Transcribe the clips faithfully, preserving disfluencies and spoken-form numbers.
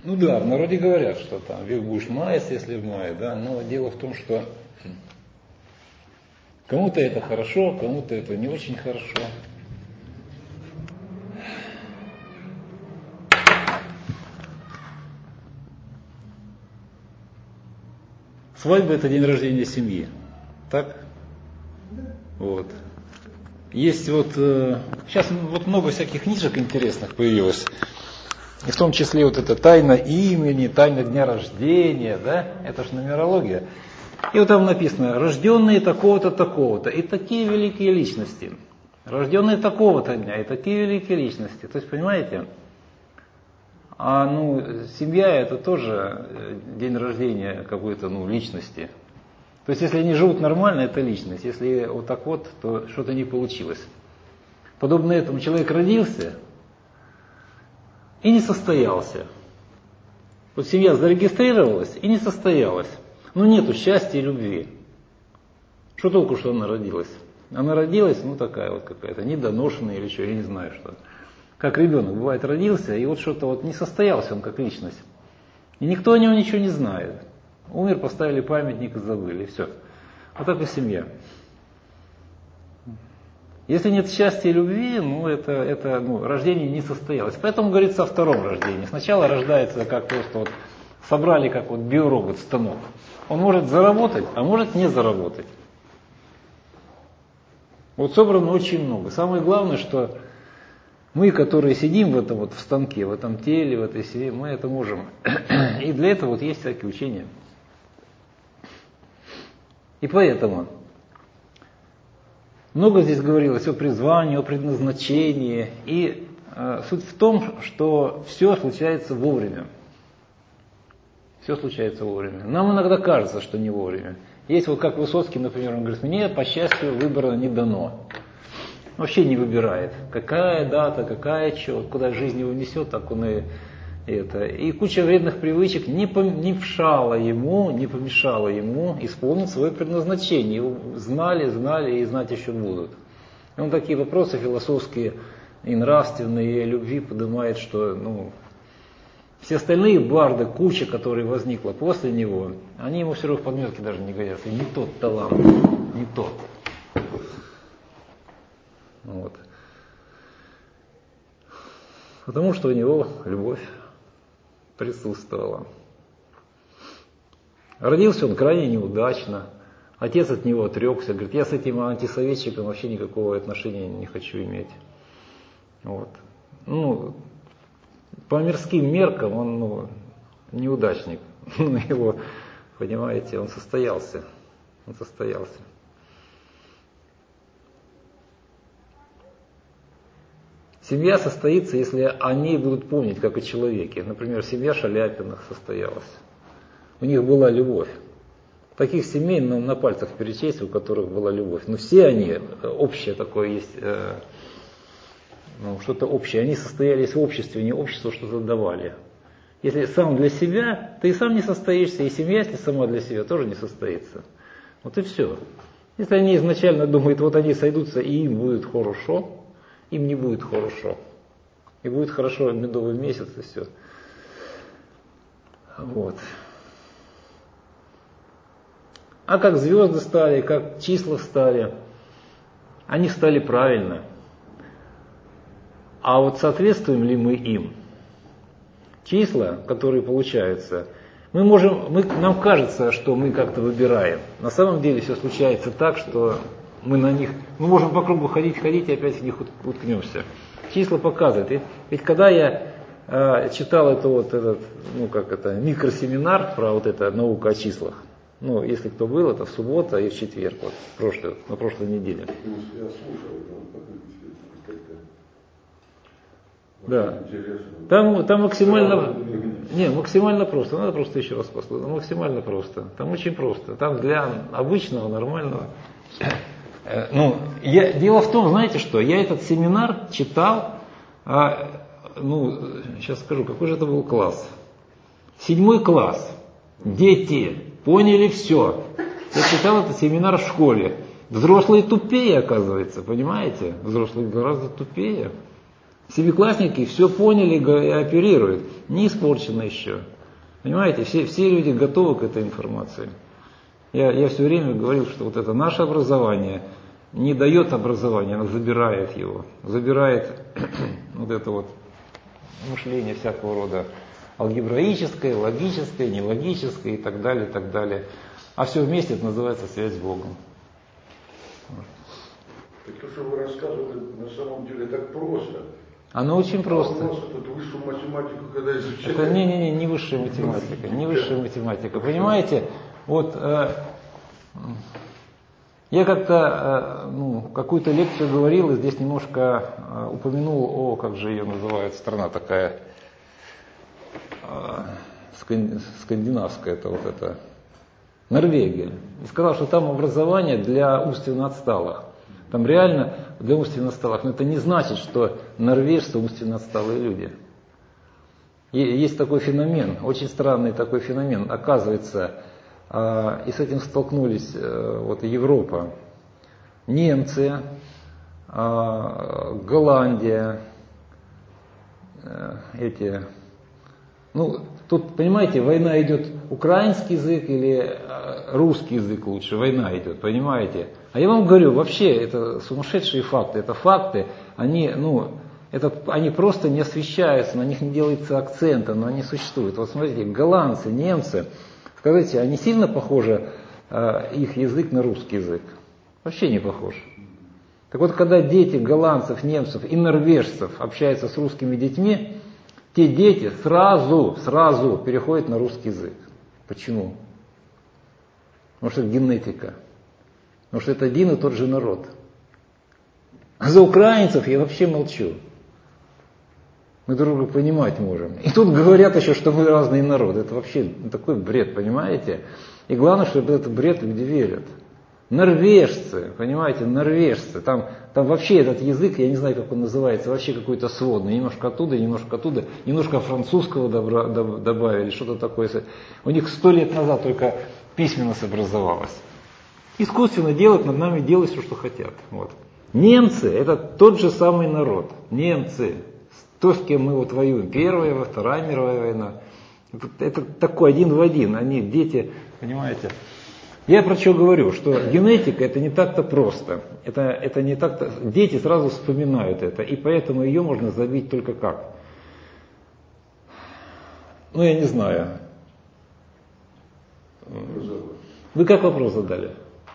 Ну да, в народе говорят, что там век будешь маяться, если в мае, да, но дело в том, что кому-то это хорошо, кому-то это не очень хорошо. Свадьба — это день рождения семьи, так? Вот. Есть вот, э, сейчас вот много всяких книжек интересных появилось, и в том числе вот эта тайна имени, тайна дня рождения, да, это же нумерология. И вот там написано, рожденные такого-то, такого-то, и такие великие личности. Рожденные такого-то дня, и такие великие личности. То есть, понимаете, а ну, семья — это тоже день рождения какой-то, ну, личности. То есть, если они живут нормально, это личность. Если вот так вот, то что-то не получилось. Подобно этому человек родился и не состоялся. Вот семья зарегистрировалась и не состоялась. Но нету счастья и любви. Что толку, что она родилась? Она родилась, ну такая вот какая-то, недоношенная или что, я не знаю что. Как ребенок, бывает, родился, и вот что-то вот не состоялся он как личность. И никто о нем ничего не знает. Умер, поставили памятник и забыли, и все. Вот так и семья. Если нет счастья и любви, ну это, это ну, рождение не состоялось. Поэтому говорится о втором рождении. Сначала рождается как просто вот собрали как вот биоробот, станок. Он может заработать, а может не заработать. Вот собрано очень много. Самое главное, что мы, которые сидим в этом вот в станке, в этом теле, в этой семье, мы это можем. И для этого вот есть всякие учения. И поэтому много здесь говорилось о призвании, о предназначении. И э, суть в том, что все случается вовремя. Все случается вовремя. Нам иногда кажется, что не вовремя. Есть вот как Высоцкий, например, он говорит, мне по счастью выбора не дано. Вообще не выбирает. Какая дата, какая что, куда жизнь его несет, так он и это. И куча вредных привычек не помешала ему, не помешала ему исполнить свое предназначение. Его знали, знали и знать еще будут. И он такие вопросы философские и нравственные, и о любви поднимает, что ну, все остальные барды, куча, которая возникла после него, они ему все равно в подметке даже не годятся. Не тот талант, не тот. Вот. Потому что у него любовь присутствовала. Родился он крайне неудачно. Отец от него отрекся. Говорит, я с этим антисоветчиком вообще никакого отношения не хочу иметь. Вот. Ну, по мирским меркам он ну, неудачник. Его, понимаете, он состоялся. Он состоялся. Семья состоится, если они будут помнить, как о человеке. Например, семья Шаляпиных состоялась. У них была любовь. Таких семей ну, на пальцах перечесть, у которых была любовь. Но все они, общее такое есть, э, ну, что-то общее. Они состоялись в обществе, не обществу что-то давали. Если сам для себя, ты и сам не состоишься, и семья, если сама для себя, тоже не состоится. Вот и все. Если они изначально думают, вот они сойдутся, и им будет хорошо, им не будет хорошо. И будет хорошо медовый месяц, и все. Вот. А как звезды стали, как числа стали, они стали правильно. А вот соответствуем ли мы им? Числа, которые получаются, мы можем, мы, нам кажется, что мы как-то выбираем. На самом деле все случается так, что мы на них, мы можем по кругу ходить, ходить и опять в них уткнемся. Числа показывают. Ведь, ведь когда я э, читал это вот этот, ну как это, микросеминар про вот это наука о числах, ну если кто был, это в субботу и в четверг, вот, в прошлой, на прошлой неделе. Да. Там, там максимально, не, максимально просто. Надо просто еще раз послушать. Максимально просто. Там очень просто. Там для обычного, нормального. Ну, я, дело в том, знаете что, я этот семинар читал, а, ну, сейчас скажу, какой же это был класс. Седьмой класс. Дети поняли все. Я читал этот семинар в школе. Взрослые тупее, оказывается, понимаете? Взрослые гораздо тупее. Семиклассники все поняли и оперируют. Не испорчено еще. Понимаете, все, все люди готовы к этой информации. Я, я все время говорил, что вот это наше образование не дает образования, оно забирает его. Забирает вот это вот мышление всякого рода алгебраическое, логическое, нелогическое и так далее, и так далее. А все вместе это называется связь с Богом. Так то, что вы рассказывали, на самом деле так просто. Оно очень просто. А у нас тут высшую математику, когда изучали... Это не, не, не, не высшая математика, не высшая математика. Понимаете, вот э, я как-то э, ну, какую-то лекцию говорил и здесь немножко э, упомянул о, как же ее называют, страна такая, э, скандинавская, это вот это, Норвегия. И сказал, что там образование для умственно отсталых. Там реально для умственно отсталых. Но это не значит, что норвежцы умственно отсталые люди. Есть такой феномен, очень странный такой феномен. Оказывается, и с этим столкнулись вот Европа, немцы, Голландия, эти... Ну, тут, понимаете, война идет, украинский язык или русский язык лучше, война идет, понимаете? А я вам говорю, вообще, это сумасшедшие факты, это факты, они, ну, это, они просто не освещаются, на них не делается акцента, но они существуют. Вот смотрите, голландцы, немцы, скажите, они сильно похожи, э, их язык на русский язык? Вообще не похож. Так вот, когда дети голландцев, немцев и норвежцев общаются с русскими детьми, те дети сразу, сразу переходят на русский язык. Почему? Потому что это генетика. Потому что это один и тот же народ. А за украинцев я вообще молчу. Мы друг друга понимать можем. И тут говорят еще, что мы разные народы. Это вообще такой бред, понимаете? И главное, что этот бред люди верят. Норвежцы, понимаете, норвежцы, там, там вообще этот язык, я не знаю, как он называется, вообще какой-то сводный, немножко оттуда, немножко оттуда, немножко французского добра, доб, добавили, что-то такое. У них сто лет назад только письменность образовалась. Искусственно делают, над нами делают все, что хотят. Вот. Немцы, это тот же самый народ, немцы, то, с кем мы вот воюем, Первая, Вторая мировая война, это, это такой один в один, они дети, понимаете. Я про что говорю, что генетика это не так-то просто, это, это не так-то, дети сразу вспоминают это, и поэтому ее можно забить только как? Ну я не знаю. Вы как вопрос задали?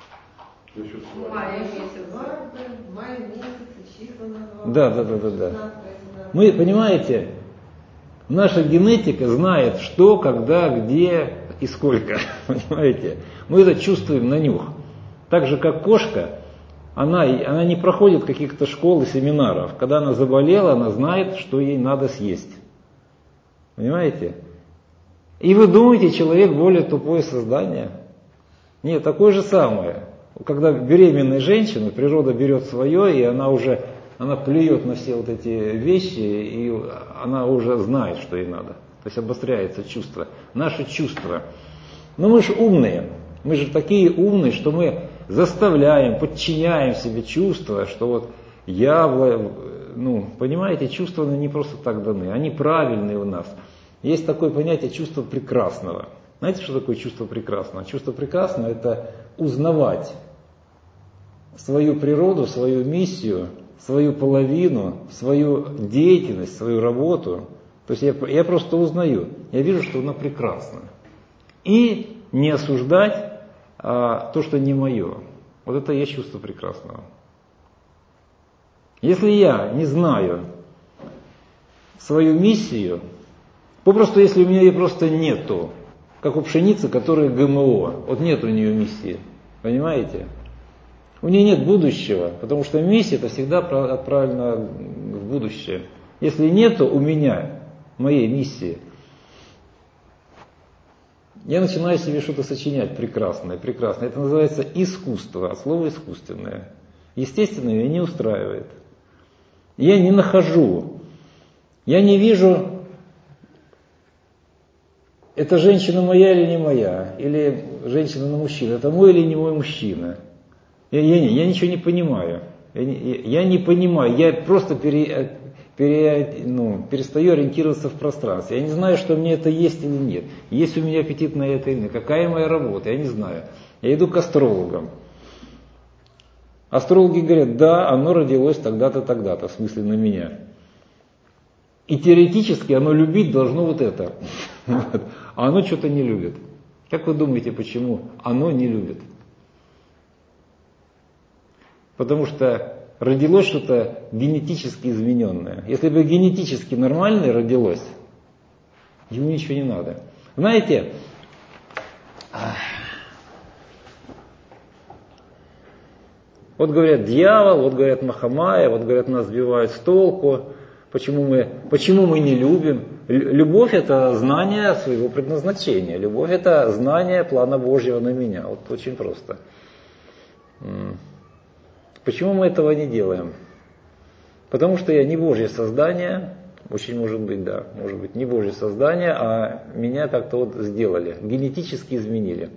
Май месяц, май месяц, числа назвал. Да, да, да, да, да. Мы, понимаете, наша генетика знает, что, когда, где и сколько, понимаете. Мы это чувствуем на нюх. Так же, как кошка, она, она не проходит каких-то школ и семинаров. Когда она заболела, она знает, что ей надо съесть. Понимаете? И вы думаете, человек более тупое создание? Нет, такое же самое. Когда беременная женщина, природа берет свое, и она уже она плюет на все вот эти вещи, и она уже знает, что ей надо. То есть обостряется чувство. Наши чувства. Но мы же умные. Мы же такие умные, что мы заставляем, подчиняем себе чувства, что вот я, ну, понимаете, чувства не просто так даны, они правильные у нас. Есть такое понятие чувства прекрасного. Знаете, что такое чувство прекрасного? Чувство прекрасного – это узнавать свою природу, свою миссию, свою половину, свою деятельность, свою работу. То есть я, я просто узнаю, я вижу, что она прекрасна. И не осуждать а, то, что не мое. Вот это и есть чувство прекрасного. Если я не знаю свою миссию, попросту, если у меня ее просто нету, как у пшеницы, которая ГМО, вот нет у нее миссии, понимаете? У нее нет будущего, потому что миссия это всегда отправлена в будущее. Если нету у меня моей миссии, я начинаю себе что-то сочинять прекрасное, прекрасное. Это называется искусство, от слова искусственное. Естественно, меня не устраивает. Я не нахожу, я не вижу, это женщина моя или не моя, или женщина на мужчину, это мой или не мой мужчина. Я, я, я ничего не понимаю. Я не, я не понимаю, я просто пере, пере, ну, перестаю ориентироваться в пространстве. Я не знаю, что мне это есть или нет. Есть у меня аппетит на это или нет. Какая моя работа, я не знаю. Я иду к астрологам. Астрологи говорят, да, оно родилось тогда-то, тогда-то, в смысле на меня. И теоретически оно любить должно вот это. А оно что-то не любит. Как вы думаете, почему оно не любит? Потому что родилось что-то генетически измененное. Если бы генетически нормальное родилось, ему ничего не надо. Знаете, вот говорят дьявол, вот говорят Махамая, вот говорят нас сбивают с толку. Почему мы, почему мы не любим? Любовь — это знание своего предназначения. Любовь — это знание плана Божьего на меня. Вот очень просто. Почему мы этого не делаем? Потому что я не Божье создание, очень может быть, да, может быть, не Божье создание, а меня как-то вот сделали, генетически изменили.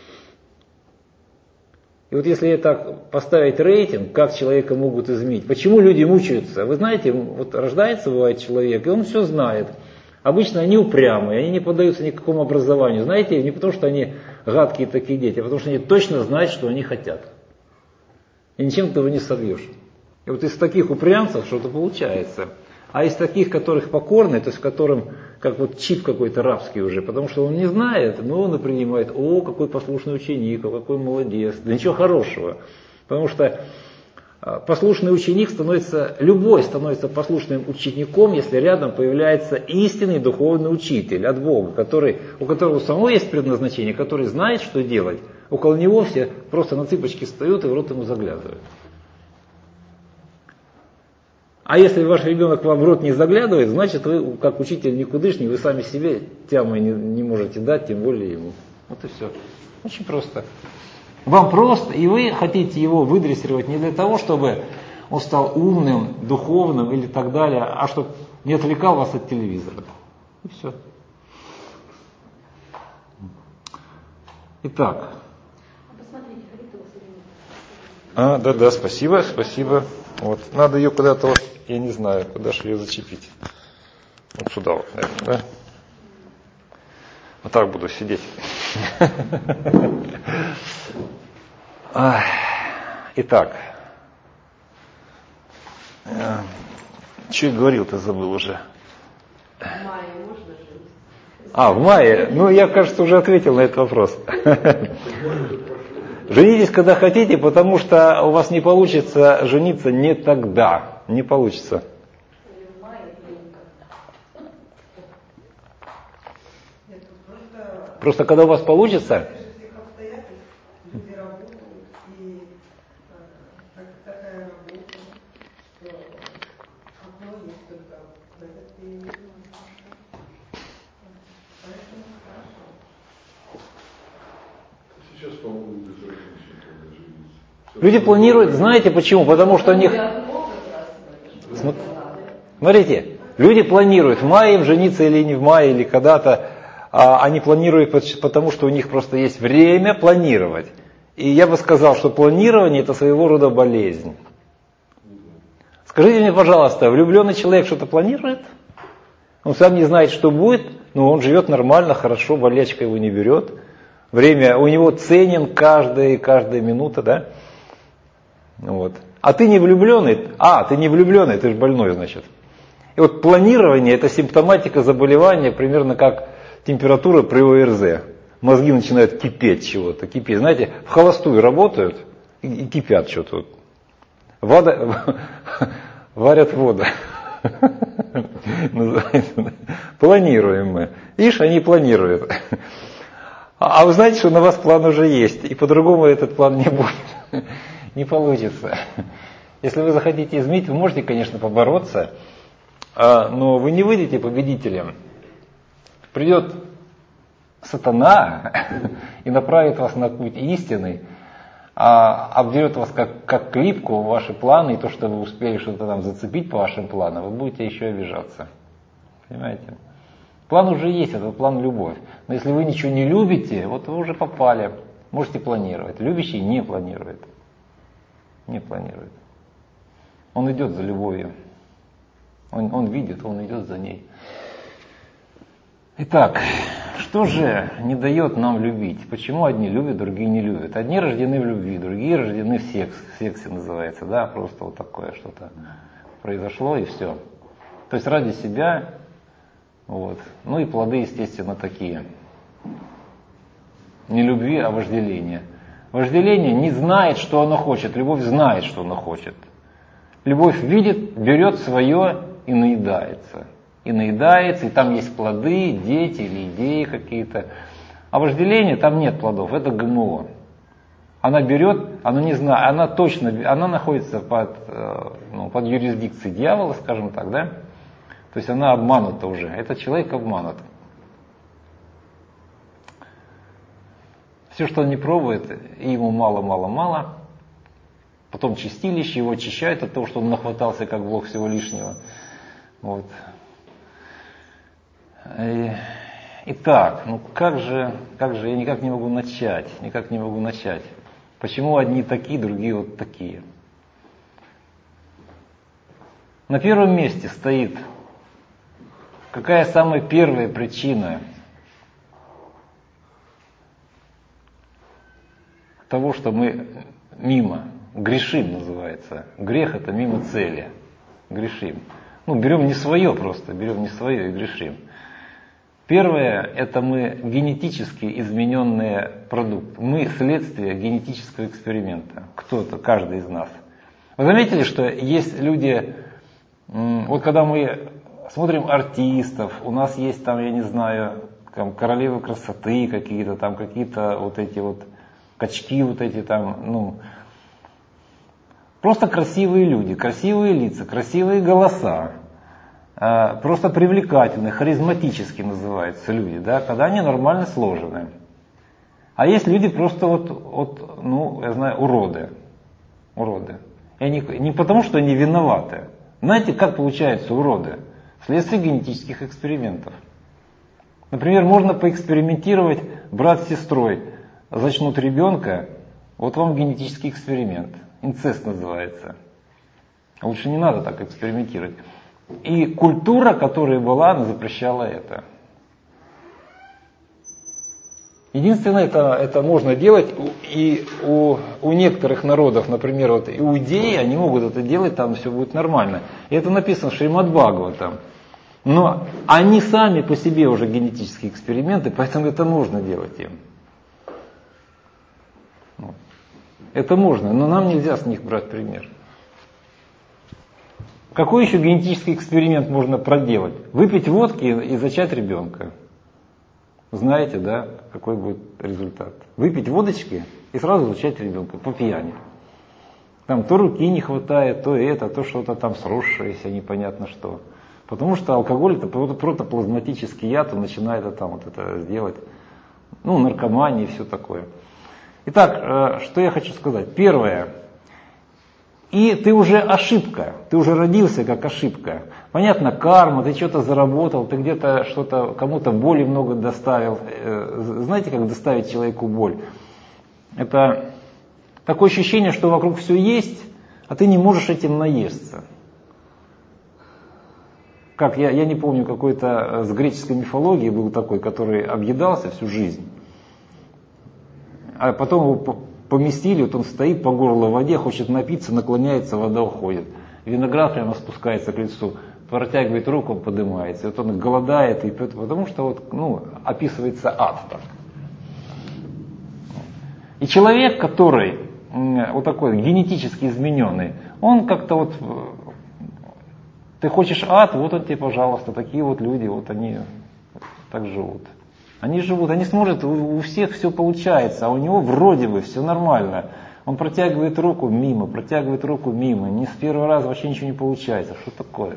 И вот если так поставить рейтинг, как человека могут изменить, почему люди мучаются? Вы знаете, вот рождается, бывает, человек, и он все знает. Обычно они упрямые, они не поддаются никакому образованию. Знаете, не потому что они гадкие такие дети, а потому что они точно знают, что они хотят. И ничем этого не собьешь. И вот из таких упрямцев что-то получается. А из таких, которых покорны, то есть которым как вот чип какой-то рабский уже, потому что он не знает, но он и принимает, о, какой послушный ученик, о, какой молодец. Да ничего хорошего. Потому что послушный ученик становится, любой становится послушным учеником, если рядом появляется истинный духовный учитель от Бога, который, у которого самого есть предназначение, который знает, что делать. Около него все просто на цыпочки встают и в рот ему заглядывают. А если ваш ребенок вам в рот не заглядывает, значит вы, как учитель никудышний, вы сами себе тямы не, не можете дать, тем более ему. Вот и все. Очень просто. Вам просто, и вы хотите его выдрессировать не для того, чтобы он стал умным, духовным или так далее, а чтобы не отвлекал вас от телевизора. И все. Итак. А, да, да, спасибо, спасибо. Вот. Надо ее куда-то, вот, я не знаю, куда же ее зачепить. Вот сюда вот, наверное, да? Вот так буду сидеть. Итак. Что я говорил-то, забыл уже. В мае можно жить? А, в мае? Ну, я, кажется, уже ответил на этот вопрос. Женитесь, когда хотите, потому что у вас не получится жениться не тогда. Не получится. Просто когда у вас получится... Люди планируют, знаете почему? Потому что у них... Смотрите, люди планируют, в мае им жениться или не в мае, или когда-то. А они планируют, потому что у них просто есть время планировать. И я бы сказал, что планирование — это своего рода болезнь. Скажите мне, пожалуйста, влюбленный человек что-то планирует? Он сам не знает, что будет, но он живет нормально, хорошо, болячка его не берет. Время у него ценен каждая, каждая минута, да? Вот. А ты не влюбленный? А, ты не влюбленный, ты же больной, значит. И вот планирование — это симптоматика заболевания, примерно как температура при ОРЗ. Мозги начинают кипеть чего-то, кипеть. Знаете, в холостую работают и, и кипят что-то. Вода, варят воду. Планируем мы. Ишь, они планируют. А вы знаете, что на вас план уже есть, и по-другому этот план не будет. Не получится. Если вы захотите изменить, вы можете, конечно, побороться, но вы не выйдете победителем. Придет сатана и направит вас на путь истины, а обдерет вас как, как клипку ваши планы, и то, что вы успели что-то там зацепить по вашим планам, вы будете еще обижаться. Понимаете? План уже есть, это план любовь. Но если вы ничего не любите, вот вы уже попали. Можете планировать. Любящий не планирует. Не планирует. Он идет за любовью. Он, он видит, он идет за ней. Итак, что же не дает нам любить? Почему одни любят, другие не любят? Одни рождены в любви, другие рождены в секс, в сексе называется, да, просто вот такое что-то произошло и все. То есть ради себя, вот. Ну и плоды, естественно, такие. Не любви, а вожделения. Вожделение не знает, что оно хочет, любовь знает, что оно хочет. Любовь видит, берет свое и наедается. И наедается, и там есть плоды, дети или идеи какие-то. А вожделение, там нет плодов, это ГМО. Она берет, она не знает, она точно, она находится под, ну, под юрисдикцией дьявола, скажем так, да? То есть она обманута уже, этот человек обманут. Все, что он не пробует, и ему мало-мало-мало, потом чистилище, его очищают от того, что он нахватался, как Бог, всего лишнего. Вот. И, итак, ну как же, как же, я никак не могу начать, никак не могу начать. Почему одни такие, другие вот такие? На первом месте стоит, какая самая первая причина того, что мы мимо, грешим называется. Грех это мимо цели, грешим. Ну, берем не свое просто, берем не свое и грешим. Первое, это мы генетически измененные продукты. Мы следствие генетического эксперимента. Кто-то, каждый из нас. Вы заметили, что есть люди, вот когда мы смотрим артистов, у нас есть там, я не знаю, там королевы красоты какие-то, там какие-то вот эти вот качки, вот эти там, ну, просто красивые люди, красивые лица, красивые голоса. Просто привлекательные, харизматически называются люди, да, когда они нормально сложены. А есть люди просто вот, вот ну, я знаю, уроды. Уроды. И они, не потому, что они виноваты. Знаете, как получаются уроды? Вследствие генетических экспериментов. Например, можно поэкспериментировать брат с сестрой. Зачнут ребенка, вот вам генетический эксперимент. Инцест называется. Лучше не надо так экспериментировать. И культура, которая была, она запрещала это. Единственное, это, это можно делать, и у, у некоторых народов, например, вот иудеи, они могут это делать, там все будет нормально. И это написано в Шримад Бхагаватам. Но они сами по себе уже генетические эксперименты, поэтому это можно делать им. Это можно, но нам нельзя с них брать пример. Какой еще генетический эксперимент можно проделать? Выпить водки и зачать ребенка. Знаете, да, какой будет результат? Выпить водочки и сразу зачать ребенка по пьяни. Там то руки не хватает, то это, то что-то там сросшееся, непонятно что. Потому что алкоголь это протоплазматический яд, он начинает это, там, вот это сделать. Ну, наркомания и все такое. Итак, что я хочу сказать. Первое. И ты уже ошибка, ты уже родился как ошибка. Понятно, карма, ты что-то заработал, ты где-то что-то, кому-то боли много доставил. Знаете, как доставить человеку боль? Это такое ощущение, что вокруг все есть, а ты не можешь этим наесться. Как, я, я не помню, какой-то с греческой мифологии был такой, который объедался всю жизнь. А потом его поместили, вот он стоит по горло в воде, хочет напиться, наклоняется, вода уходит. Виноград прямо спускается к лицу, протягивает руку, поднимается. Вот он голодает, и пьет, потому что вот, ну, описывается ад так. И человек, который вот такой генетически измененный, он как-то вот, ты хочешь ад, вот он тебе, пожалуйста, такие вот люди, вот они так живут. Они живут, они смотрят, у всех все получается, а у него вроде бы все нормально. Он протягивает руку мимо, протягивает руку мимо, не с первого раза вообще ничего не получается. Что такое?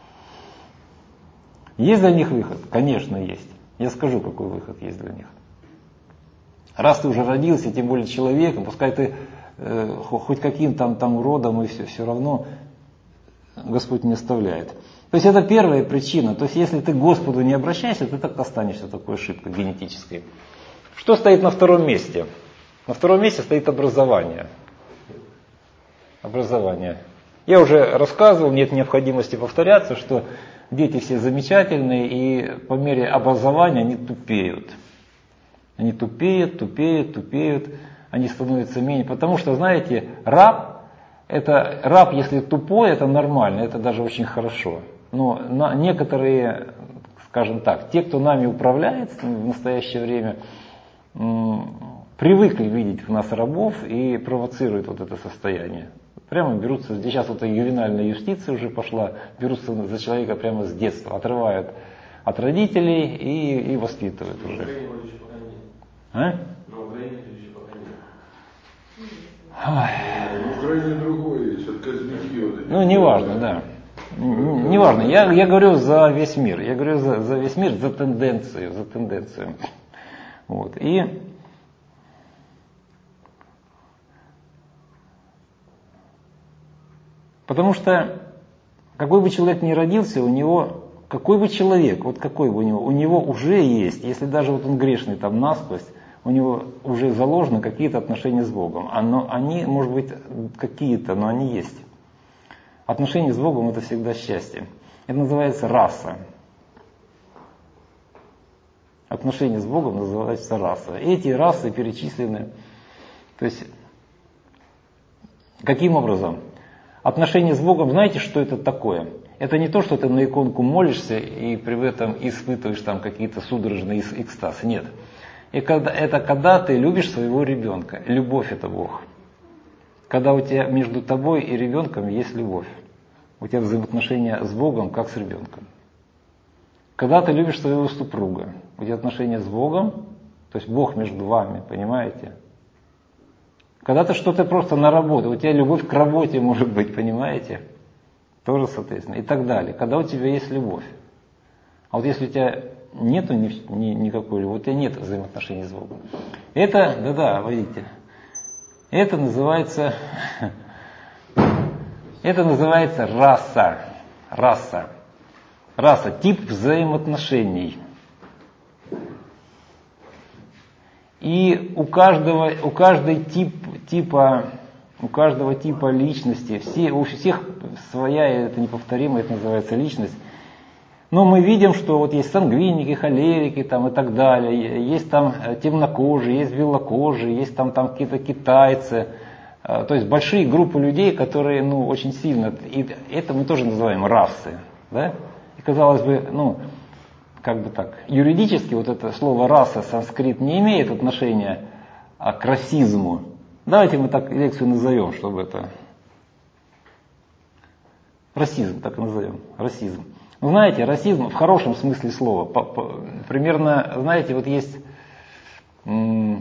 Есть для них выход? Конечно, есть. Я скажу, какой выход есть для них. Раз ты уже родился, тем более человеком, пускай ты э, хоть каким там, там уродом, и все, все равно Господь не оставляет. То есть это первая причина. То есть если ты к Господу не обращаешься, ты так останешься такой ошибкой генетической. Что стоит на втором месте? На втором месте стоит образование. Образование. Я уже рассказывал, нет необходимости повторяться, что дети все замечательные, и по мере образования они тупеют. Они тупеют, тупеют, тупеют, они становятся менее. Потому что, знаете, раб, это, раб, если тупой, это нормально, это даже очень хорошо. Но на, некоторые, скажем так, те, кто нами управляет в настоящее время, м, привыкли видеть в нас рабов и провоцируют вот это состояние. Прямо берутся, здесь сейчас вот ювенальная юстиция уже пошла, берутся за человека прямо с детства, отрывают от родителей и, и воспитывают Но уже. Украине еще пока нет. А? Но Украине еще пока нет. В Украине другое есть, от козняки вот эти. Ну, неважно, да. Н- Неважно. Я, я говорю за весь мир. Я говорю за, за весь мир, за тенденцию, за тенденцию. Вот. И потому что какой бы человек ни родился, у него, какой бы человек, вот какой бы у него, у него уже есть, если даже вот он грешный там насквозь, у него уже заложены какие-то отношения с Богом. Оно, они, может быть, какие-то, но они есть. Отношения с Богом — это всегда счастье. Это называется раса. Отношения с Богом называются раса. Эти расы перечислены. То есть, каким образом? Отношения с Богом, знаете, что это такое? Это не то, что ты на иконку молишься и при этом испытываешь там какие-то судорожные экстаз. Нет. Это когда ты любишь своего ребенка. Любовь — это Бог. Когда у тебя между тобой и ребенком есть любовь. У тебя взаимоотношения с Богом, как с ребенком. Когда ты любишь своего супруга, у тебя отношения с Богом, то есть Бог между вами, понимаете? Когда ты что-то просто на работе, у тебя любовь к работе может быть, понимаете? Тоже, соответственно, и так далее. Когда у тебя есть любовь. А вот если у тебя нету ни, ни, никакой любви, у тебя нет взаимоотношений с Богом. Это, да-да, видите, это называется, это называется раса. Раса. Раса, тип взаимоотношений. И у каждого, у каждой тип, типа, у каждого типа личности, все, у всех своя, это неповторимая, это называется личность. Но мы видим, что вот есть сангвиники, холерики там, и так далее, есть там темнокожие, есть белокожие, есть там, там какие-то китайцы. То есть большие группы людей, которые ну, очень сильно, и это мы тоже называем расы. Да? И казалось бы, ну, как бы так, юридически вот это слово раса, санскрит, не имеет отношения а, к расизму. Давайте мы так лекцию назовем, чтобы это... Расизм, так и назовем, расизм. Вы знаете, расизм в хорошем смысле слова. По, по, примерно, знаете, вот есть, м-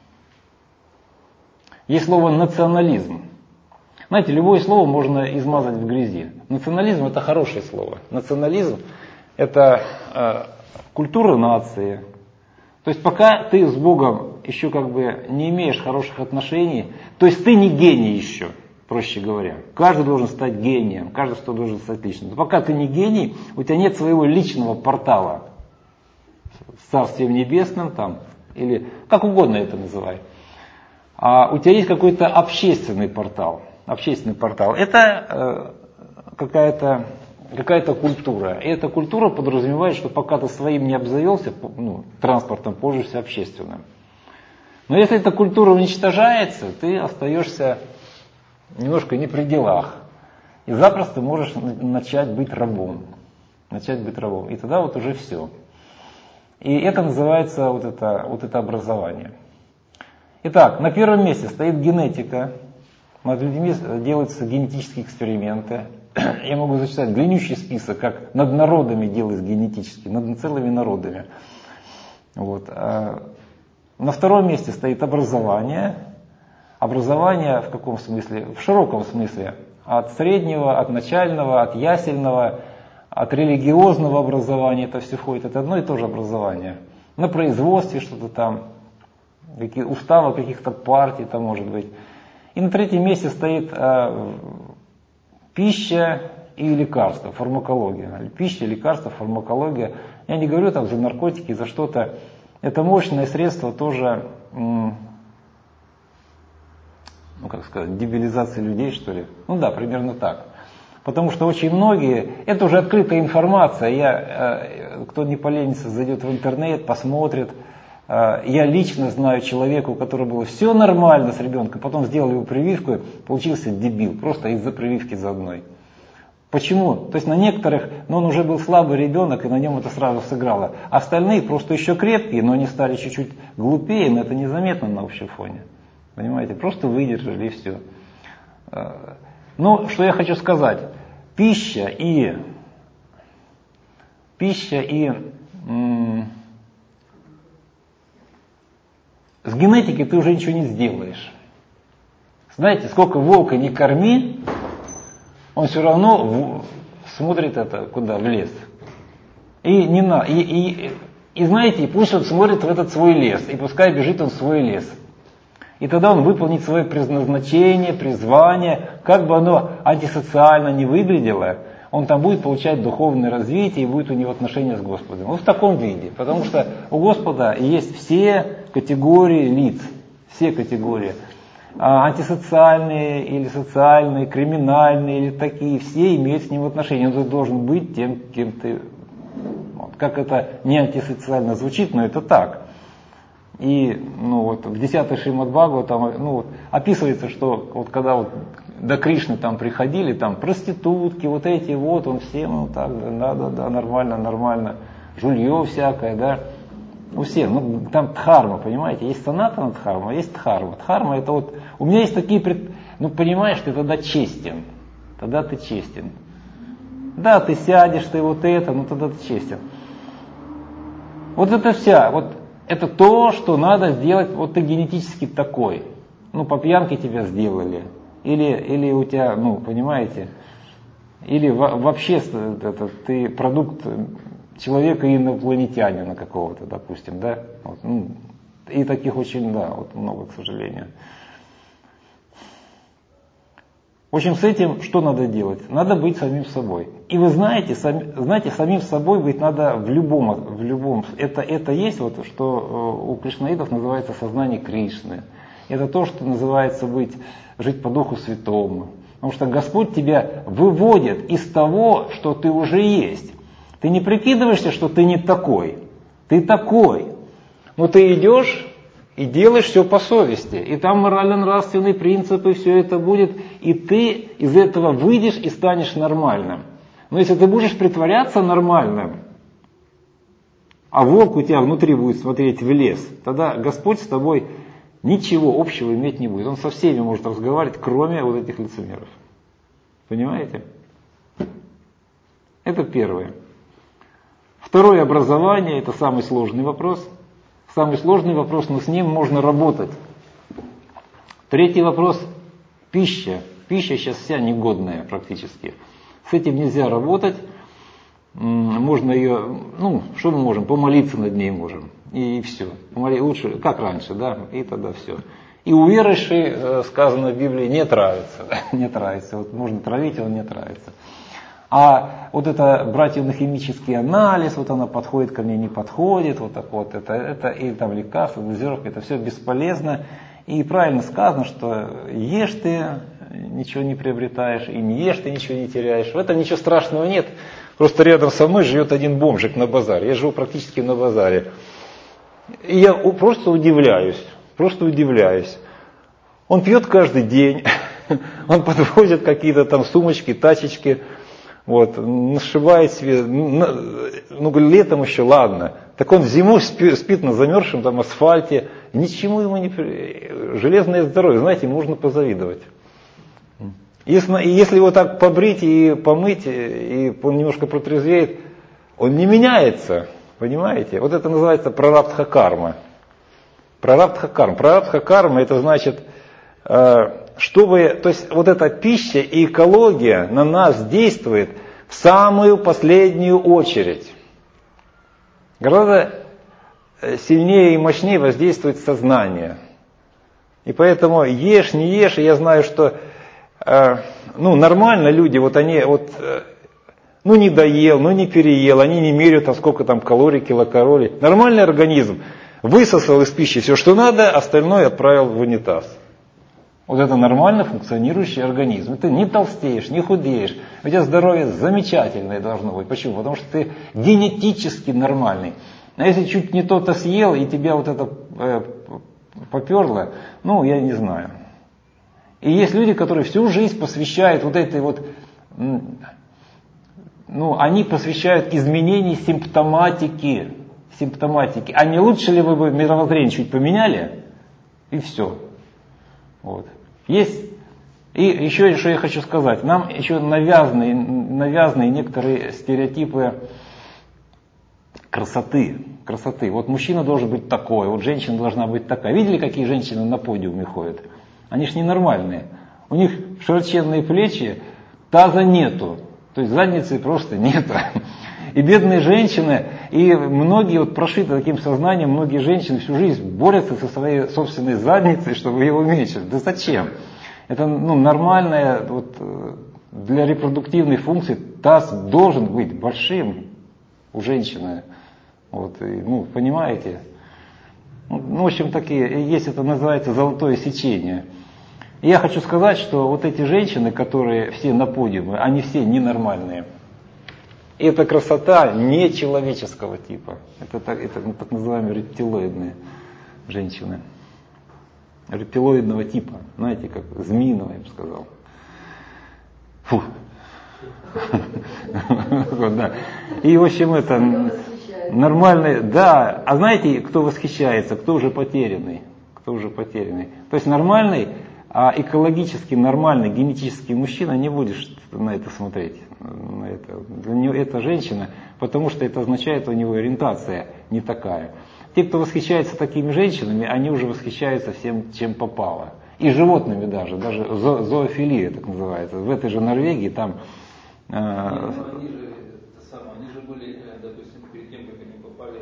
есть слово национализм. Знаете, любое слово можно измазать в грязи. Национализм — это хорошее слово. Национализм — это э, культура нации. То есть пока ты с Богом еще как бы не имеешь хороших отношений, то есть ты не гений еще, проще говоря. Каждый должен стать гением, каждый что должен стать личным. Но пока ты не гений, у тебя нет своего личного портала с Царствием Небесным там, или как угодно это называй. А у тебя есть какой-то общественный портал. Общественный портал. Это э, какая-то, какая-то культура. И эта культура подразумевает, что пока ты своим не обзавелся, ну, транспортом, пользуешься общественным. Но если эта культура уничтожается, ты остаешься немножко не при делах. И запросто можешь начать быть рабом. Начать быть рабом. И тогда вот уже все. И это называется вот это, вот это образование. Итак, на первом месте стоит генетика. Над людьми делаются генетические эксперименты. Я могу зачитать длиннющий список, как над народами делают генетически, над целыми народами. Вот. На втором месте стоит образование. Образование в каком смысле? В широком смысле. От среднего, от начального, от ясельного, от религиозного образования. Это все входит. Это одно и то же образование. На производстве что-то там, какие, уставы каких-то партий там может быть. И на третьем месте стоит э, пища и лекарства, фармакология. Пища, лекарства, фармакология. Я не говорю там за наркотики, за что-то. Это мощное средство тоже м, ну как сказать, дебилизации людей, что ли. Ну да, примерно так. Потому что очень многие, это уже открытая информация, я, кто не поленится, зайдет в интернет, посмотрит. Я лично знаю человека, у которого было все нормально с ребенком, потом сделали ему прививку, получился дебил, просто из-за прививки заодной. Почему? То есть на некоторых, ну он уже был слабый ребенок, и на нем это сразу сыграло. Остальные просто еще крепкие, но они стали чуть-чуть глупее, но это незаметно на общем фоне. Понимаете? Просто выдержали и все. Ну, что я хочу сказать. Пища и, пища и м- с генетикой ты уже ничего не сделаешь. Знаете, сколько волка не корми, он все равно в, смотрит это куда? В лес. И, не на, и, и, и знаете, пусть он смотрит в этот свой лес, и пускай бежит он в свой лес. И тогда он выполнит свое предназначение, призвание, как бы оно антисоциально не выглядело, он там будет получать духовное развитие и будет у него отношения с Господом. Вот в таком виде, потому что у Господа есть все категории лиц, все категории. Антисоциальные или социальные, криминальные или такие, все имеют с ним отношения. Он должен быть тем, кем ты... Вот, как это не антисоциально звучит, но это так. И ну, вот, в десятой Шримад Бхагаватам ну, вот, описывается, что вот, когда вот, до Кришны там приходили, там проститутки, вот эти вот, он всем, ну так, да, да, да, нормально, нормально, жулье всякое, да, у всех, ну там дхарма, понимаете, есть санатана дхарма, есть дхарма. Дхарма это вот, у меня есть такие, пред... ну понимаешь, ты тогда честен, тогда ты честен. Да, ты сядешь, ты вот это, ну тогда ты честен. Вот это вся, вот это то, что надо сделать, вот ты генетически такой. Ну, по пьянке тебя сделали. Или, или у тебя, ну, понимаете, или вообще это, ты продукт человека инопланетянина какого-то, допустим, да. Вот, ну, и таких очень, да, вот много, к сожалению. В общем, с этим что надо делать? Надо быть самим собой. И вы знаете, сами, знаете, самим собой быть надо в любом, в любом. Это, это есть вот, что у кришнаитов называется сознание Кришны. Это то, что называется быть, жить по Духу Святому. Потому что Господь тебя выводит из того, что ты уже есть. Ты не прикидываешься, что ты не такой. Ты такой. Но ты идешь и делаешь все по совести. И там морально-нравственные принципы, все это будет. И ты из этого выйдешь и станешь нормальным. Но если ты будешь притворяться нормальным, а волк у тебя внутри будет смотреть в лес, тогда Господь с тобой ничего общего иметь не будет. Он со всеми может разговаривать, кроме вот этих лицемеров. Понимаете? Это первое. Второе, образование, это самый сложный вопрос. Самый сложный вопрос, но с ним можно работать. Третий вопрос – пища. Пища сейчас вся негодная практически. С этим нельзя работать. Можно ее, ну, что мы можем? Помолиться над ней можем. И все. Помоли, лучше, как раньше, да, и тогда все. И у верующей, сказано в Библии, не травится. Не травится. Вот можно травить, он не травится. А вот это брать ее на химический анализ, вот она подходит ко мне, не подходит, вот так вот, это, это и там лекарства, дозировка, это все бесполезно. И правильно сказано, что ешь ты, ничего не приобретаешь, и не ешь ты, ничего не теряешь. В этом ничего страшного нет. Просто рядом со мной живет один бомжик на базаре. Я живу практически на базаре. И я просто удивляюсь, просто удивляюсь. Он пьет каждый день, он подвозит какие-то там сумочки, тачечки. Вот, нашивает себе, ну, летом еще ладно. Так он зимой спит на замерзшем там асфальте, ничему ему не... Железное здоровье, знаете, можно позавидовать. Если, если его так побрить и помыть, и он немножко протрезвеет, он не меняется, понимаете? Вот это называется прарабдха карма. Прарабдха карма. Прарабдха карма это значит... Чтобы, то есть вот эта пища и экология на нас действует в самую последнюю очередь. Гораздо сильнее и мощнее воздействует сознание. И поэтому ешь, не ешь, и я знаю, что ну, нормально люди, вот они вот, ну не доел, ну не переел, они не меряют, а сколько там калорий, килокалорий. Нормальный организм высосал из пищи все, что надо, остальное отправил в унитаз. Вот это нормально функционирующий организм. Ты не толстеешь, не худеешь. У тебя здоровье замечательное должно быть. Почему? Потому что ты генетически нормальный. А если чуть не то-то съел, и тебя вот это э, поперло, ну, я не знаю. И есть люди, которые всю жизнь посвящают вот этой вот, ну, они посвящают изменению симптоматики. Симптоматики. А не лучше ли вы бы мировоззрение чуть поменяли? И все. Вот. Есть. И еще что я хочу сказать. Нам еще навязаны, навязаны некоторые стереотипы красоты. Красоты. Вот мужчина должен быть такой, вот женщина должна быть такая. Видели, какие женщины на подиуме ходят? Они ж ненормальные. У них широченные плечи, таза нету. То есть задницы просто нету. И бедные женщины, и многие вот прошиты таким сознанием, многие женщины всю жизнь борются со своей собственной задницей, чтобы ее уменьшить. Да зачем? Это ну, нормальное вот, для репродуктивной функции таз должен быть большим у женщины. Вот, и, ну, понимаете? Ну, в общем, такие, есть это называется золотое сечение. И я хочу сказать, что вот эти женщины, которые все на подиуме, они все ненормальные. И эта красота не человеческого типа. Это так, это, ну, так называемые рептилоидные женщины. Рептилоидного типа. Знаете, как змеиного, я бы сказал. Фу. И в общем это нормальный. Да. А знаете, кто восхищается, кто уже потерянный? Кто уже потерянный? То есть нормальный, а экологически нормальный, генетический мужчина не будет на это смотреть. На это. Для него это женщина, потому что это означает, у него ориентация не такая. Те, кто восхищается такими женщинами, они уже восхищаются всем, чем попало. И животными даже, даже зо, зоофилия так называется. В этой же Норвегии там... Э, Нет, ну, они же, это самое, они же были, допустим, перед тем, как они попали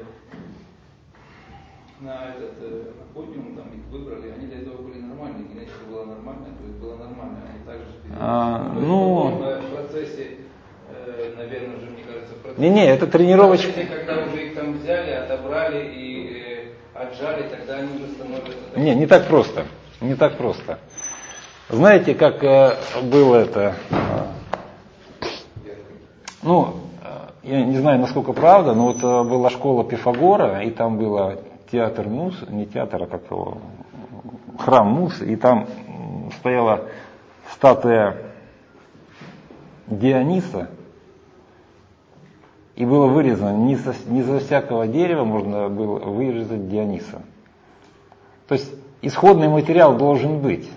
на этот э, на подиум, там их выбрали, они для этого были нормальные, генетика была нормальная, то есть было нормально, они также а, ну, в процессе, э, наверное, же, мне кажется, в процессе... Не-не, это тренировочка. В процессе, когда уже их там взяли, отобрали и э, отжали, тогда они уже становятся... Не, не так просто, не так просто. Знаете, как э, было это... Э, ну, э, я не знаю, насколько правда, но вот э, была школа Пифагора, и там было театр Мус, не театр, а как его, храм Мус, и там стояла статуя Диониса, и было вырезано, не со, не за всякого дерева можно было вырезать Диониса. То есть исходный материал должен быть.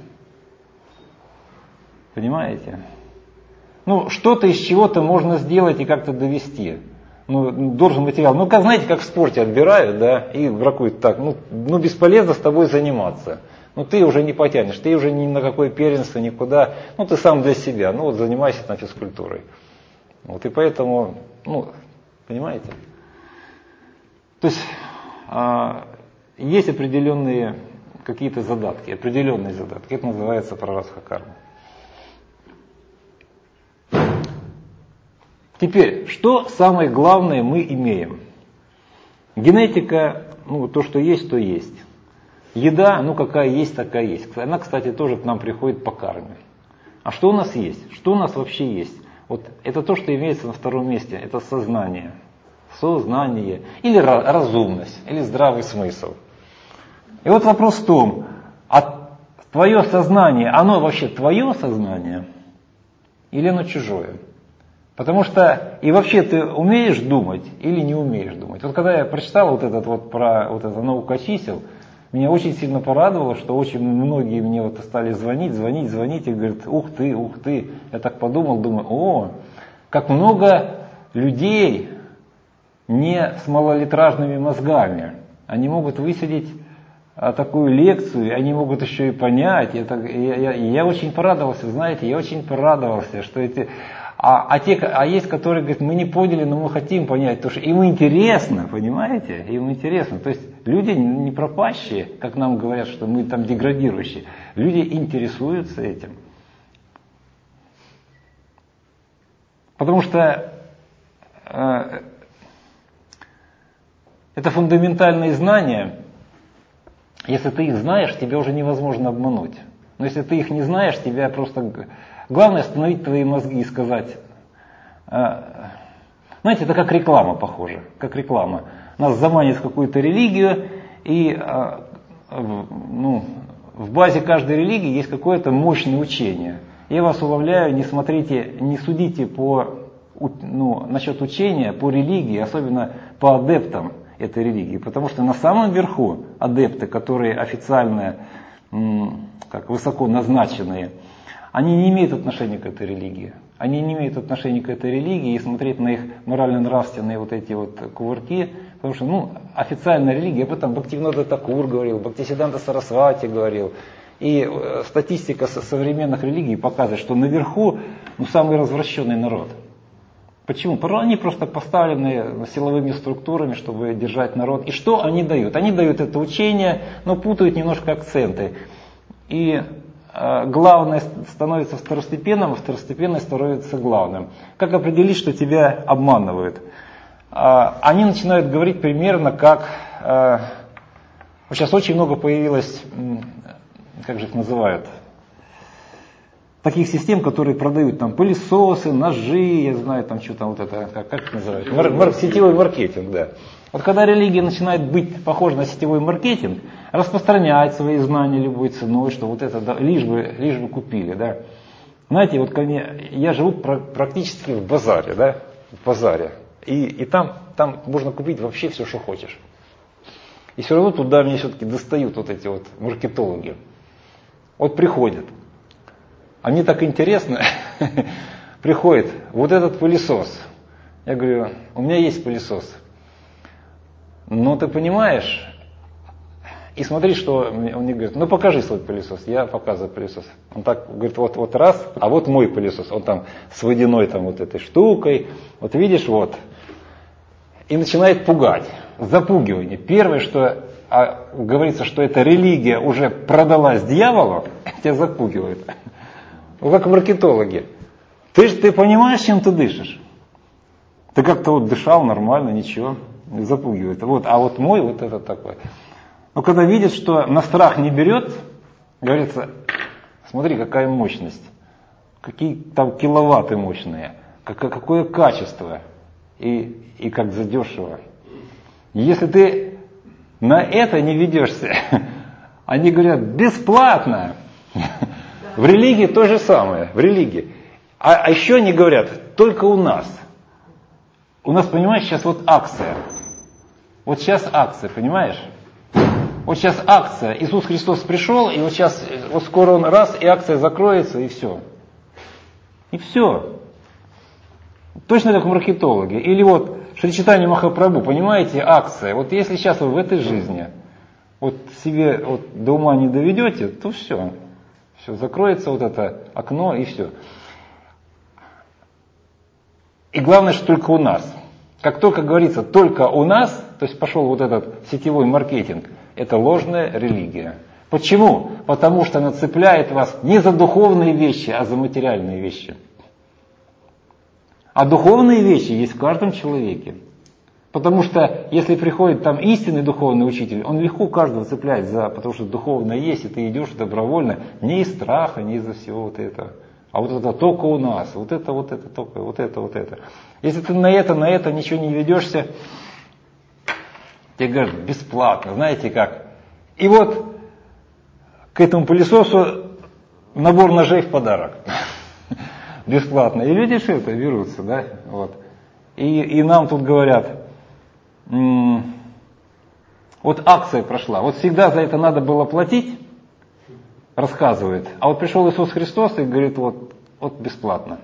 Понимаете? Ну, что-то из чего-то можно сделать и как-то довести. Ну, должен материал. Ну, как знаете, как в спорте отбирают, да, и бракуют так. Ну, ну, бесполезно с тобой заниматься. Ну, ты уже не потянешь, ты уже ни на какое первенство, никуда. Ну, ты сам для себя. Ну, вот занимайся там физкультурой. Вот, и поэтому, ну, понимаете? То есть, а, есть определенные какие-то задатки, определенные задатки. Это называется прарадха карма. Теперь, что самое главное мы имеем? Генетика, ну, то, что есть, то есть. Еда, ну, какая есть, такая есть. Она, кстати, тоже к нам приходит по карме. А что у нас есть? Что у нас вообще есть? Вот это то, что имеется на втором месте. Это сознание. Сознание. Или разумность, или здравый смысл. И вот вопрос в том, а твое сознание, оно вообще твое сознание? Или оно чужое? Потому что и вообще ты умеешь думать или не умеешь думать. Вот когда я прочитал вот этот вот про вот это наука чисел, меня очень сильно порадовало, что очень многие мне вот стали звонить, звонить, звонить и говорят, ух ты, ух ты. Я так подумал, думаю, о, как много людей не с малолитражными мозгами. Они могут высидеть а, такую лекцию, они могут еще и понять. Это, я, я, я очень порадовался, знаете, я очень порадовался, что эти... А, а, те, а есть, которые говорят, мы не поняли, но мы хотим понять, потому что им интересно, понимаете, им интересно. То есть люди не пропащие, как нам говорят, что мы там деградирующие. Люди интересуются этим. Потому что э, это фундаментальные знания. Если ты их знаешь, тебя уже невозможно обмануть. Но если ты их не знаешь, тебя просто... Главное остановить твои мозги и сказать... Знаете, это как реклама похоже, как реклама. Нас заманит в какую-то религию, и ну, в базе каждой религии есть какое-то мощное учение. Я вас уловляю, не смотрите, не судите по, ну, насчет учения, по религии, особенно по адептам этой религии. Потому что на самом верху адепты, которые официально как, высоко назначенные, они не имеют отношения к этой религии. Они не имеют отношения к этой религии, и смотреть на их морально-нравственные вот эти вот кувырки, потому что, ну, официальная религия, об этом Бхактивинода Такур говорил, Бхактисиданта Сарасвати говорил, и статистика современных религий показывает, что наверху, ну, самый развращенный народ. Почему? Они просто поставлены силовыми структурами, чтобы держать народ. И что они дают? Они дают это учение, но путают немножко акценты. И главное становится второстепенным, а второстепенное становится главным. Как определить, что тебя обманывают? Они начинают говорить примерно как... Вот сейчас очень много появилось, как же их называют, таких систем, которые продают там пылесосы, ножи, я знаю, там что там вот это, как, как это называют? Мар- мар- сетевой маркетинг, да. Вот когда религия начинает быть похожа на сетевой маркетинг, распространять свои знания любой ценой, что вот это, да, лишь бы, лишь бы купили, да. Знаете, вот ко мне, я живу практически в базаре, да, в базаре, и, и там, там можно купить вообще все, что хочешь. И все равно туда мне все-таки достают вот эти вот маркетологи. Вот приходят, а мне так интересно, приходит вот этот пылесос. Я говорю, у меня есть пылесос. Но ты понимаешь, и смотри, что он мне говорит, ну покажи свой пылесос. Я показываю пылесос. Он так говорит, вот, вот раз, а вот мой пылесос. Он там с водяной там вот этой штукой. Вот видишь, вот. И начинает пугать. Запугивание. Первое, что а, говорится, что эта религия уже продалась дьяволу, тебя запугивает. Ну, как маркетологи. Ты же ты понимаешь, чем ты дышишь? Ты как-то вот дышал нормально, ничего. Запугивает. Вот, а вот мой вот этот такой. Но когда видит, что на страх не берет, говорится, смотри, какая мощность. Какие там киловатты мощные. Какое, какое качество. И, и как задешево. Если ты на это не ведешься, они говорят, бесплатно. В религии то же самое. В религии. А, а еще они говорят, только у нас. У нас, понимаешь, сейчас вот акция. Вот сейчас акция, понимаешь? Вот сейчас акция. Иисус Христос пришел, и вот сейчас, вот скоро он раз, и акция закроется, и все. И все. Точно как маркетологи. Или вот Шри Чайтанья Махапрабху, понимаете, акция. Вот если сейчас вы в этой жизни вот себе вот до ума не доведете, то все. Все, закроется вот это окно, и все. И главное, что только у нас. Как только говорится только у нас, то есть пошел вот этот сетевой маркетинг, это ложная религия. Почему? Потому что она цепляет вас не за духовные вещи, а за материальные вещи. А духовные вещи есть в каждом человеке. Потому что если приходит там истинный духовный учитель, он легко каждого цепляет за, потому что духовное есть, и ты идешь добровольно, не из страха, не из-за всего вот этого. А вот это только у нас, вот это, вот это, только, вот это, вот это. Если ты на это, на это ничего не ведешься, тебе говорят, бесплатно, знаете как. И вот к этому пылесосу набор ножей в подарок. Бесплатно. И люди что это берутся, да? Вот. И, и нам тут говорят, м- вот акция прошла, вот всегда за это надо было платить, рассказывает. А вот пришел Иисус Христос и говорит, вот, вот бесплатно.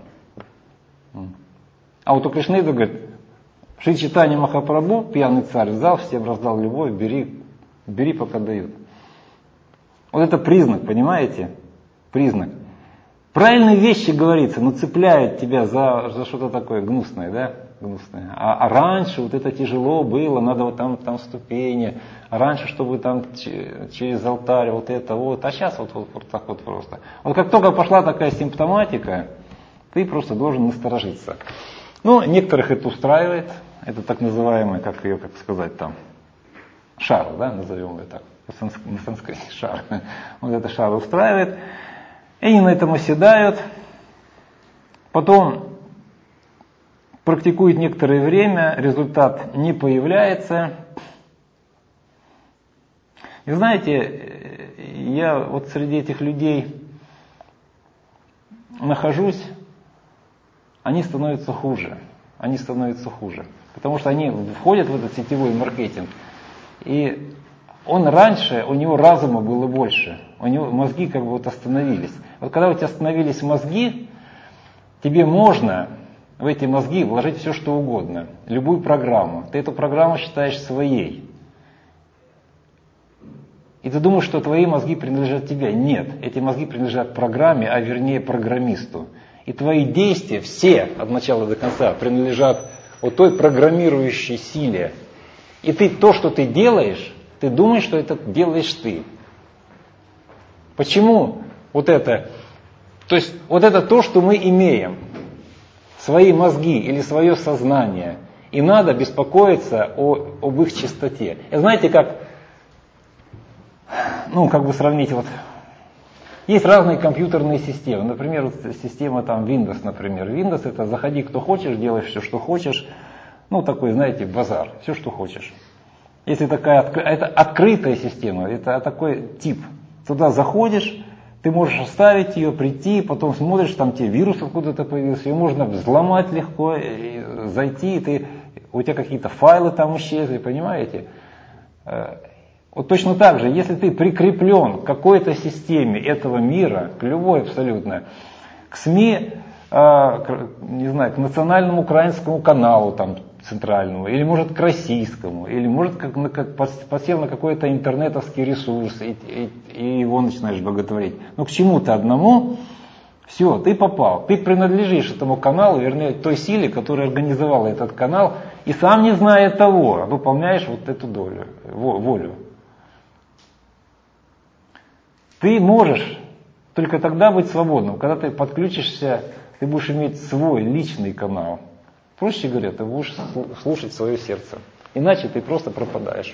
А вот у Кришны говорит, Шри Чайтанья Махапрабху, пьяный царь, взял, всем раздал любовь, бери, бери, пока дают. Вот это признак, понимаете? Признак. Правильные вещи говорится, но цепляют тебя за, за что-то такое гнусное, да? Гнусное. А, а раньше вот это тяжело было, надо вот там, там ступени, а раньше, чтобы там ч- через алтарь вот это вот, а сейчас вот, вот, вот так вот просто. Вот как только пошла такая симптоматика, ты просто должен насторожиться. Ну, некоторых это устраивает, это так называемое, как ее, как сказать там, шар, да, назовем его так, на санскрите шар. Вот это шар устраивает. И они на этом оседают. Потом практикуют некоторое время, результат не появляется. И знаете, я вот среди этих людей нахожусь, они становятся хуже. Они становятся хуже. Потому что они входят в этот сетевой маркетинг. И он раньше, у него разума было больше. У него мозги как бы вот остановились. Вот когда у тебя остановились мозги, тебе можно в эти мозги вложить все, что угодно. Любую программу. Ты эту программу считаешь своей. И ты думаешь, что твои мозги принадлежат тебе. Нет, эти мозги принадлежат программе, а вернее программисту. И твои действия все от начала до конца принадлежат вот той программирующей силе. И ты то, что ты делаешь, ты думаешь, что это делаешь ты. Почему вот это? То есть вот это то, что мы имеем. Свои мозги или свое сознание. И надо беспокоиться о, об их чистоте. И знаете, как, ну, как бы сравнить, вот, есть разные компьютерные системы. Например, вот система там Windows, например. Windows это заходи, кто хочешь, делай все, что хочешь. Ну, такой, знаете, базар, все, что хочешь. Если такая, это открытая система, это такой тип. Туда заходишь, ты можешь оставить ее, прийти, потом смотришь, там тебе вирус откуда-то появился, ее можно взломать легко, зайти, ты, у тебя какие-то файлы там исчезли, понимаете? Вот точно так же, если ты прикреплен к какой-то системе этого мира, к любой абсолютно, к СМИ, к, не знаю, к национальному украинскому каналу там, центральному, или может к российскому, или может как, как подсел на какой-то интернетовский ресурс и, и, и его начинаешь боготворить. Но к чему-то одному, все, ты попал. Ты принадлежишь этому каналу, вернее, той силе, которая организовала этот канал, и сам не зная того, выполняешь вот эту долю, волю. Ты можешь только тогда быть свободным, когда ты подключишься, ты будешь иметь свой личный канал. Проще говоря, ты будешь слушать свое сердце. Иначе ты просто пропадаешь.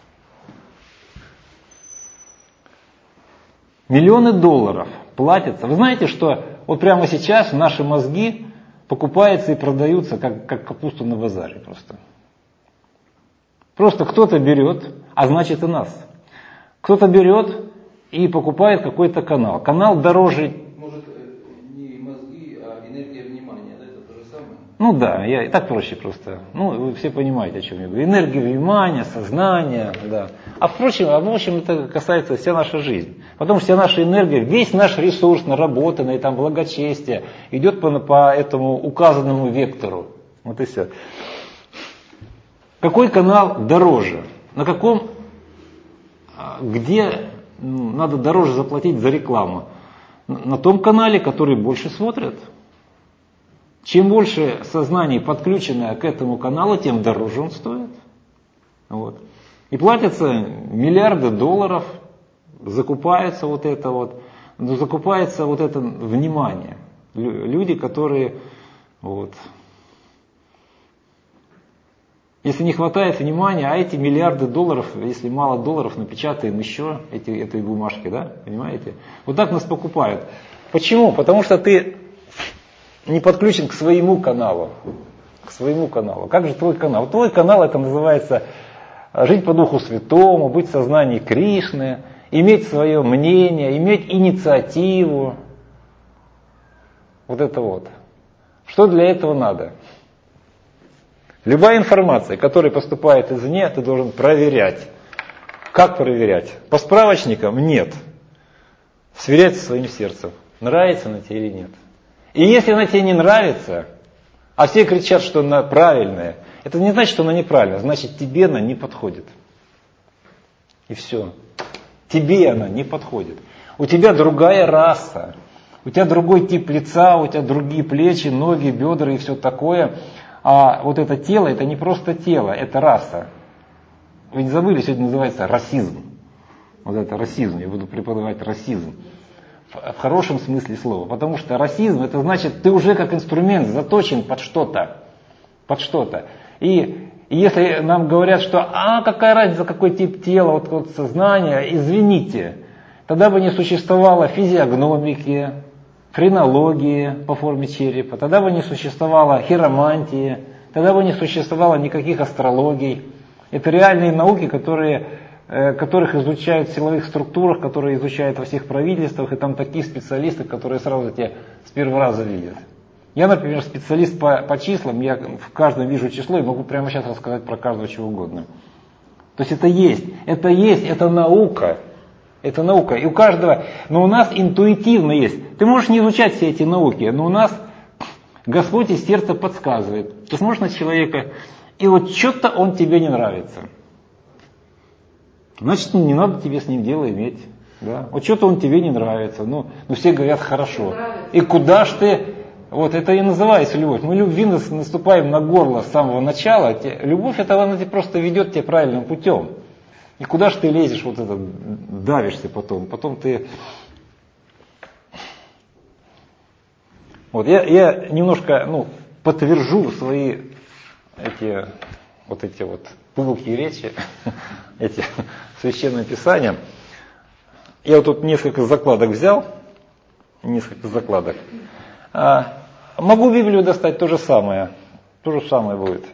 Миллионы долларов платятся. Вы знаете, что вот прямо сейчас наши мозги покупаются и продаются, как, как капусту на базаре просто. Просто кто-то берет, а значит и нас. Кто-то берет и покупает какой-то канал. Канал дороже... Может, не мозги, а энергия внимания, да, это то же самое? Ну да, я и так проще просто. Ну, вы все понимаете, о чем я говорю. Энергия внимания, сознания, да. А впрочем, а в общем, это касается вся наша жизнь. Потому что вся наша энергия, весь наш ресурс наработанный, там, благочестие, идет по, по этому указанному вектору. Вот и все. Какой канал дороже? На каком, где надо дороже заплатить за рекламу? На том канале, который больше смотрят. Чем больше сознаний подключенное к этому каналу, тем дороже он стоит. Вот. И платятся миллиарды долларов, закупается вот это вот, закупается вот это внимание. Люди, которые вот, если не хватает внимания, а эти миллиарды долларов, если мало долларов, напечатаем еще эти, этой бумажки, да, понимаете? Вот так нас покупают. Почему? Потому что ты не подключен к своему каналу. К своему каналу. Как же твой канал? Твой канал это называется жить по Духу Святому, быть в сознании Кришны, иметь свое мнение, иметь инициативу. Вот это вот. Что для этого надо? Любая информация, которая поступает извне, ты должен проверять. Как проверять? По справочникам? Нет. Сверять со своим сердцем. Нравится она тебе или нет. И если она тебе не нравится, а все кричат, что она правильная, это не значит, что она неправильная, значит, тебе она не подходит. И все. Тебе она не подходит. У тебя другая раса, у тебя другой тип лица, у тебя другие плечи, ноги, бедра и все такое. А вот это тело, это не просто тело, это раса. Вы не забыли, сегодня называется расизм. Вот это расизм, я буду преподавать расизм. В хорошем смысле слова. Потому что расизм, это значит, ты уже как инструмент заточен под что-то. Под что-то. И И если нам говорят, что а какая разница, какой тип тела, вот, вот сознания, извините, тогда бы не существовало физиогномики, френологии по форме черепа, тогда бы не существовало хиромантии, тогда бы не существовало никаких астрологий. Это реальные науки, которые, э, которых изучают в силовых структурах, которые изучают во всех правительствах, и там такие специалисты, которые сразу тебя с первого раза видят. Я, например, специалист по, по числам, я в каждом вижу число и могу прямо сейчас рассказать про каждого чего угодно. То есть это есть, это есть, это наука. Это наука. И у каждого, но у нас интуитивно есть. Ты можешь не изучать все эти науки, но у нас Господь из сердца подсказывает. Ты смотришь на человека, и вот что-то он тебе не нравится. Значит, не надо тебе с ним дело иметь. Да? Вот что-то он тебе не нравится. Ну, ну все говорят хорошо. И куда ж ты... Вот это и называется любовь. Мы любви наступаем на горло с самого начала. Любовь это она просто ведет тебя правильным путем. И куда ж ты лезешь, вот это, давишься потом. Потом ты... Вот я, я немножко, ну, подтвержу свои эти вот эти вот пылкие речи, эти священные писания. Я вот тут несколько закладок взял, несколько закладок. А, могу Библию достать, то же самое, то же самое будет.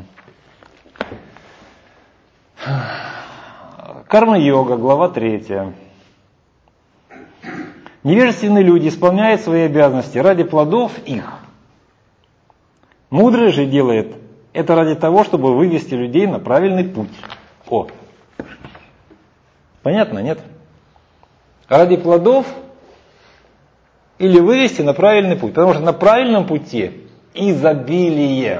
Карма-йога, глава третья. Невежественные люди исполняют свои обязанности ради плодов их. Мудрый же делает это ради того, чтобы вывести людей на правильный путь. О, понятно, нет? Ради плодов или вывести на правильный путь. Потому что на правильном пути изобилие.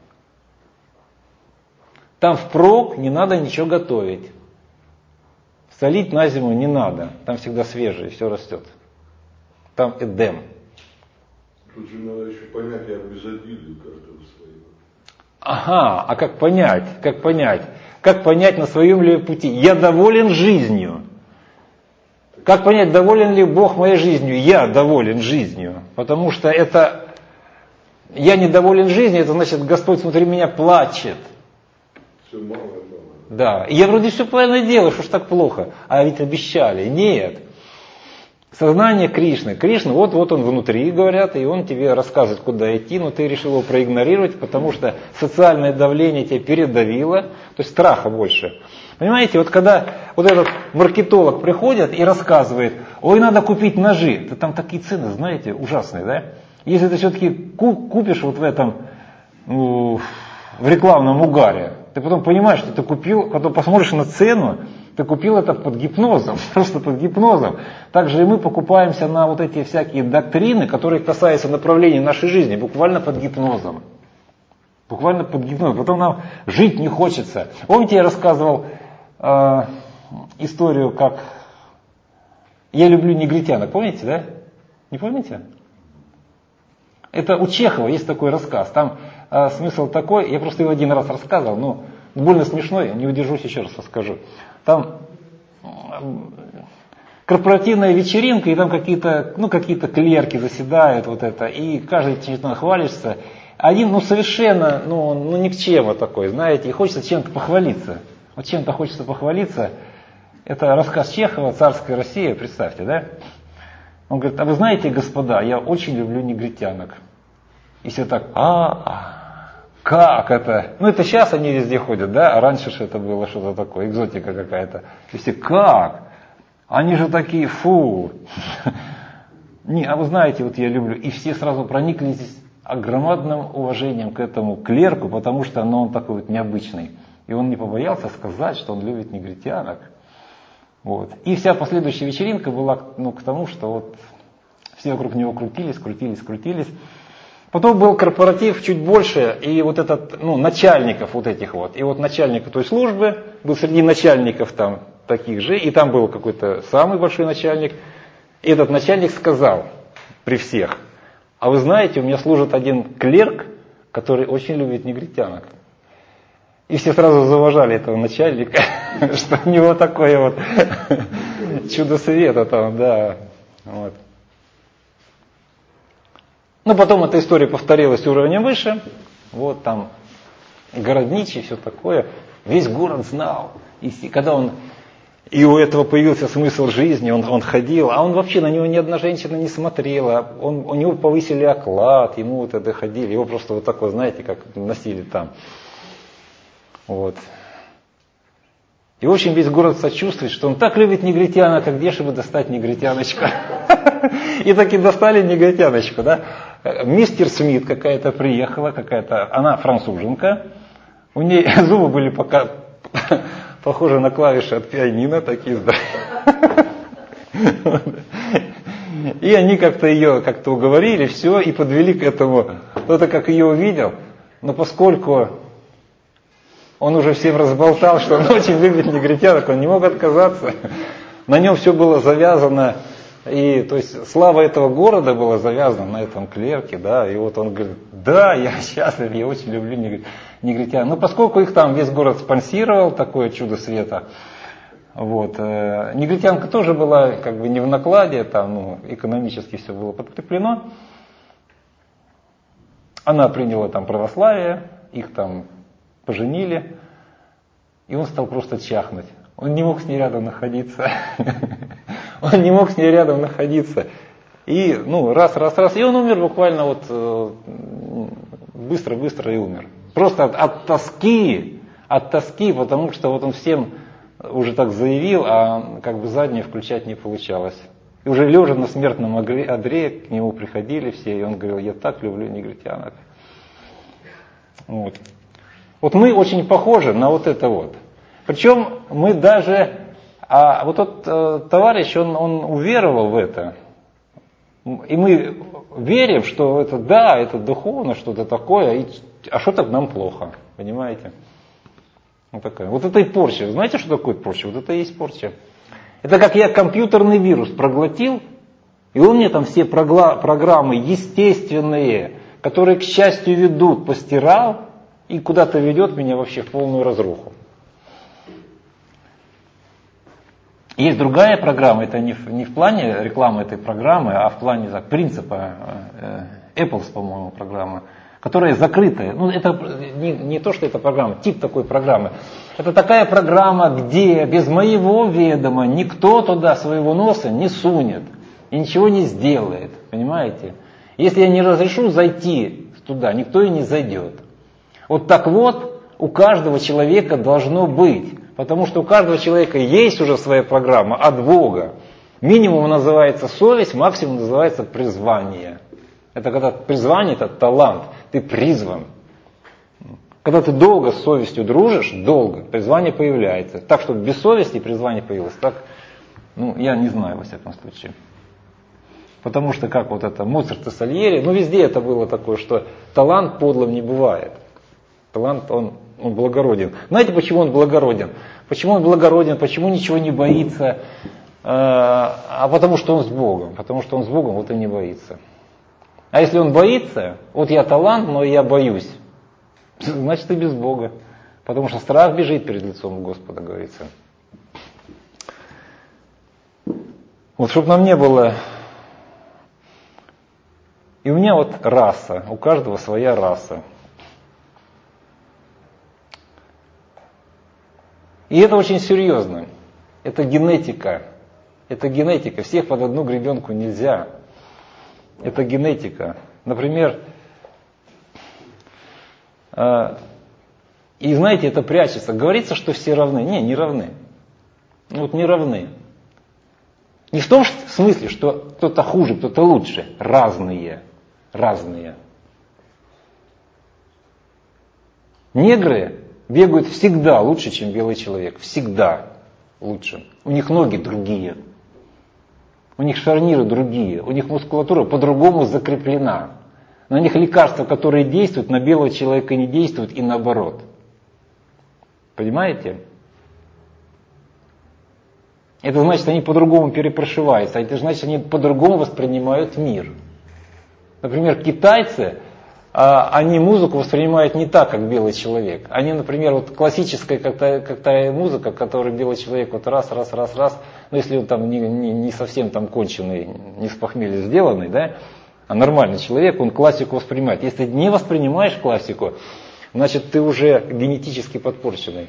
Там впрок не надо ничего готовить. Солить на зиму не надо. Там всегда свежее, все растет. Там Эдем. Тут же надо еще понять, я в изобилии каждого своего. Ага, а как понять? Как понять? Как понять, на своем ли пути? Я доволен жизнью. Как понять, доволен ли Бог моей жизнью? Я доволен жизнью. Потому что это... Я недоволен жизнью, это значит, Господь внутри меня плачет. Все мало, мало. Да, и я вроде все правильно делаю, что ж так плохо. А ведь обещали. Нет. Сознание Кришны. Кришна, вот, вот он внутри, говорят, и он тебе рассказывает, куда идти, но ты решил его проигнорировать, потому что социальное давление тебя передавило, то есть страха больше. Понимаете, вот когда вот этот маркетолог приходит и рассказывает, ой, надо купить ножи, да там такие цены, знаете, ужасные, да? Если ты все-таки купишь вот в этом, ну, в рекламном угаре, ты потом понимаешь, что ты купил, потом посмотришь на цену, ты купил это под гипнозом, просто под гипнозом. Также и мы покупаемся на вот эти всякие доктрины, которые касаются направления нашей жизни, буквально под гипнозом. Буквально под гипнозом. Потом нам жить не хочется. Помните, я рассказывал э, историю, как я люблю негритянок, помните, да? Не помните? Это у Чехова есть такой рассказ. Там э, смысл такой, я просто его один раз рассказывал, но больно смешной, не удержусь, еще раз расскажу. Там корпоративная вечеринка, и там какие-то, ну, какие-то клерки заседают, вот это, и каждый чем-то хвалится. Один, ну, совершенно, ну, ну, никчемо такой, знаете, и хочется чем-то похвалиться. Вот чем-то хочется похвалиться. Это рассказ Чехова, «Царская Россия», представьте, да? Он говорит, а вы знаете, господа, я очень люблю негритянок. И все так, а-а. Как это? Ну это сейчас они везде ходят, да? А раньше же это было что-то такое, экзотика какая-то. И все, как? Они же такие, фу. Не, а вы знаете, вот я люблю. И все сразу прониклись огромным уважением к этому клерку, потому что ну, он такой вот необычный. И он не побоялся сказать, что он любит негритянок. Вот. И вся последующая вечеринка была ну, к тому, что вот все вокруг него крутились, крутились, крутились. Потом был корпоратив чуть больше, и вот этот, ну, начальников вот этих вот, и вот начальник той службы, был среди начальников там таких же, и там был какой-то самый большой начальник, и этот начальник сказал при всех, а вы знаете, у меня служит один клерк, который очень любит негритянок. И все сразу зауважали этого начальника, что у него такое вот чудо света там, да, вот. Ну, потом эта история повторилась уровнем выше. Вот там городничий, все такое. Весь город знал. И когда он, и у этого появился смысл жизни, он, он ходил, а он вообще, на него ни одна женщина не смотрела. Он, у него повысили оклад, ему вот это ходили, его просто вот такое, знаете, как носили там. Вот. И очень весь город сочувствует, что он так любит негритянок, а где же бы достать негритяночку? И таки достали негритяночку, да? Мистер Смит какая-то приехала, какая-то, она француженка, у нее зубы были пока похожи на клавиши от пианино, такие здоровые. И они как-то ее как-то уговорили, все, и подвели к этому. Кто-то как ее увидел, но поскольку он уже всем разболтал, что он очень любит негритянок, он не мог отказаться. На нем все было завязано, и то есть слава этого города была завязана на этом клерке, да, и вот он говорит, да, я счастлив, я очень люблю негритян. Но поскольку их там весь город спонсировал, такое чудо света, вот, э, негритянка тоже была как бы не в накладе, там, ну, экономически все было подкреплено. Она приняла там православие, их там поженили, и он стал просто чахнуть. Он не мог с ней рядом находиться. Он не мог с ней рядом находиться. И, ну, раз, раз, раз, и он умер буквально вот быстро-быстро и умер. Просто от, от тоски, от тоски, потому что вот он всем уже так заявил, а как бы заднее включать не получалось. И уже лежа на смертном одре к нему приходили все, и он говорил, я так люблю негритянок. Вот. Вот мы очень похожи на вот это вот. Причем мы даже, а вот тот э, товарищ, он, он уверовал в это. И мы верим, что это да, это духовно, что-то такое, и, а что так нам плохо, понимаете? Вот такая. Вот это и порча. Знаете, что такое порча? Вот это и есть порча. Это как я компьютерный вирус проглотил, и он мне там все прогла- программы естественные, которые, к счастью, ведут, постирал, и куда-то ведет меня вообще в полную разруху. Есть другая программа, это не в, не в плане рекламы этой программы, а в плане так, принципа э, Apple, по-моему, программа, которая закрытая. Ну, это не, не то, что это программа, тип такой программы. Это такая программа, где без моего ведома никто туда своего носа не сунет и ничего не сделает, понимаете? Если я не разрешу зайти туда, никто и не зайдет. Вот так вот у каждого человека должно быть, потому что у каждого человека есть уже своя программа от Бога. Минимум называется совесть, максимум называется призвание. Это когда призвание, это талант, ты призван. Когда ты долго с совестью дружишь, долго, призвание появляется. Так, чтобы без совести призвание появилось, так, ну, я не знаю во всяком случае. Потому что как вот это Моцарт и Сальери, ну везде это было такое, что талант подлым не бывает. Талант, он, он благороден. Знаете, почему он благороден? Почему он благороден, почему ничего не боится? А потому что он с Богом. Потому что он с Богом, вот и не боится. А если он боится, вот я талант, но я боюсь, значит и без Бога. Потому что страх бежит перед лицом Господа, говорится. Вот чтобы нам не было... И у меня вот раса, у каждого своя раса. И это очень серьезно. Это генетика. Это генетика. Всех под одну гребенку нельзя. Это генетика. Например, э, и знаете, это прячется. Говорится, что все равны. Не, не равны. Вот не равны. Не в том смысле, что кто-то хуже, кто-то лучше. Разные. Разные. Негры бегают всегда лучше, чем белый человек. Всегда лучше. У них ноги другие. У них шарниры другие. У них мускулатура по-другому закреплена. На них лекарства, которые действуют, на белого человека не действуют и наоборот. Понимаете? Это значит, они по-другому перепрошиваются. Это значит, они по-другому воспринимают мир. Например, китайцы, они музыку воспринимают не так, как белый человек. Они, например, вот классическая какая-то музыка, которую белый человек вот раз, раз, раз, раз, ну если он там не, не, не совсем там конченый, не с похмелья сделанный, да, а нормальный человек, он классику воспринимает. Если не воспринимаешь классику, значит ты уже генетически подпорченный.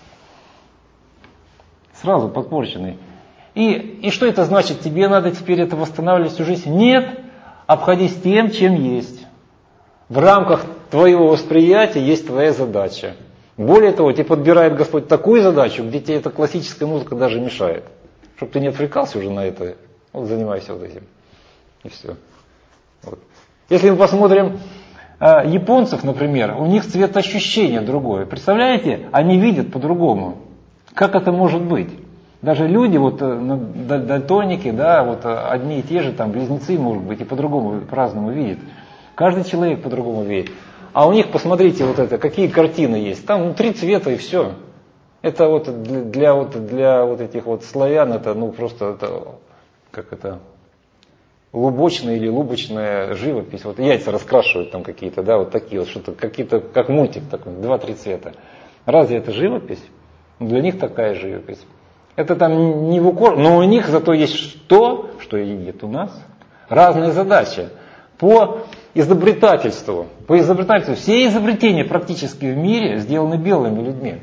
Сразу подпорченный. И, и что это значит? Тебе надо теперь это восстанавливать всю жизнь? Нет, обходись тем, чем есть. В рамках твоего восприятия есть твоя задача. Более того, тебе подбирает Господь такую задачу, где тебе эта классическая музыка даже мешает. Чтобы ты не отвлекался уже на это, вот занимайся вот этим. И все. Вот. Если мы посмотрим э, японцев, например, у них цветоощущение другое. Представляете, они видят по-другому. Как это может быть? Даже люди, вот дальтоники, да, вот одни и те же, там, близнецы, может быть, и по-другому, по-разному видят. Каждый человек по-другому видит. А у них, посмотрите, вот это, какие картины есть. Там ну, три цвета и все. Это вот для, для, вот, для вот этих вот славян, это ну просто, это, как это, лубочная или лубочная живопись. Вот яйца раскрашивают там какие-то, да, вот такие вот, что-то, какие-то, как мультик такой, два-три цвета. Разве это живопись? Для них такая живопись. Это там не в укор, но у них зато есть то, что и нет у нас. Разные задачи. По изобретательству. По изобретательству. Все изобретения практически в мире сделаны белыми людьми.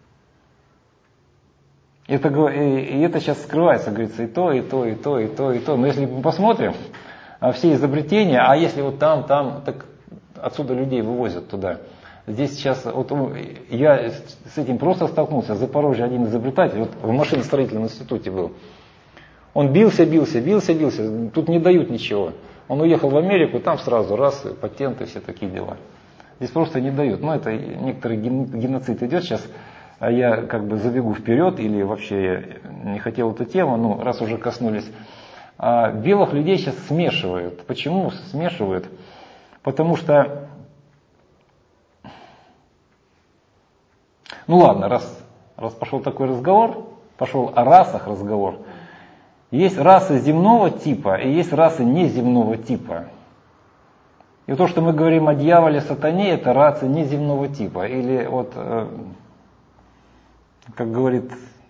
Это, и это сейчас скрывается, говорится, и то, и то, и то, и то, и то. Но если мы посмотрим все изобретения, а если вот там, там, так отсюда людей вывозят туда. Здесь сейчас, вот я с этим просто столкнулся. В Запорожье один изобретатель, вот в машиностроительном институте был. Он бился, бился, бился, бился. Тут не дают ничего. Он уехал в Америку, там сразу раз, патенты, все такие дела. Здесь просто не дают. Ну, это некоторый геноцид идет сейчас. А я как бы забегу вперед, или вообще я не хотел эту тему, ну, раз уже коснулись. А белых людей сейчас смешивают. Почему смешивают? Потому что, ну ладно, раз, раз пошел такой разговор, пошел о расах разговор. Есть расы земного типа и есть расы неземного типа. И то, что мы говорим о дьяволе, сатане, это расы неземного типа. Или вот, как говорит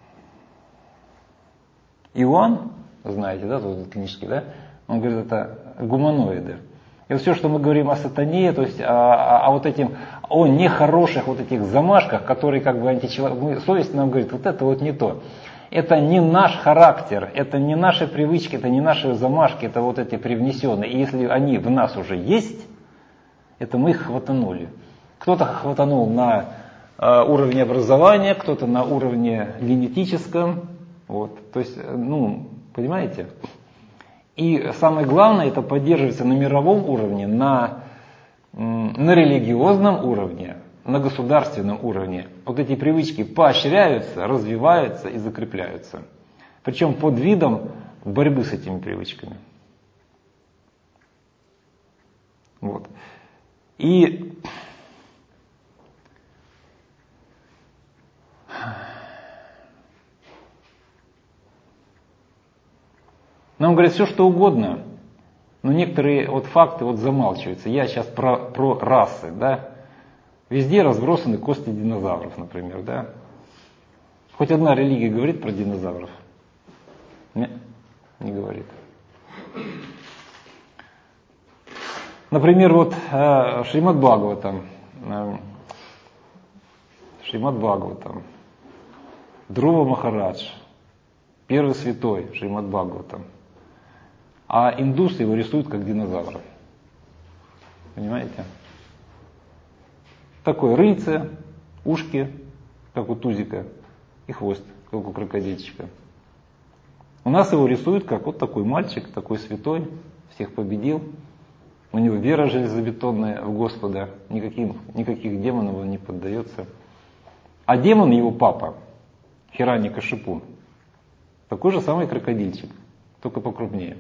Иоанн, знаете, да, тут книжки, да? Он говорит, это гуманоиды. И вот все, что мы говорим о сатане, то есть о, о, о вот этим, о нехороших вот этих замашках, которые как бы античеловек, совесть нам говорит, вот это вот не то. Это не наш характер, это не наши привычки, это не наши замашки, это вот эти привнесенные. И если они в нас уже есть, это мы их хватанули. Кто-то хватанул на э, уровне образования, кто-то на уровне генетическом. Вот. То есть, ну, понимаете? И самое главное, это поддерживается на мировом уровне, на, на религиозном уровне, на государственном уровне. Вот эти привычки поощряются, развиваются и закрепляются. Причем под видом борьбы с этими привычками. Вот. И нам говорят все, что угодно, но некоторые вот факты вот замалчиваются. Я сейчас про, про расы, да. Везде разбросаны кости динозавров, например, да. Хоть одна религия говорит про динозавров? Нет, не говорит. Например, вот э, Шримад Бхагаватам, э, Шримад Бхагаватам, Друва Махарадж, первый святой Шримад Бхагаватам. А индусы его рисуют как динозавра. Понимаете? Такое рыльце, ушки, как у тузика, и хвост, как у крокодильчика. У нас его рисуют как вот такой мальчик, такой святой, всех победил. У него вера железобетонная в Господа, никаким, никаких демонов он не поддается. А демон его папа, Хираньякашипу, такой же самый крокодильчик, только покрупнее.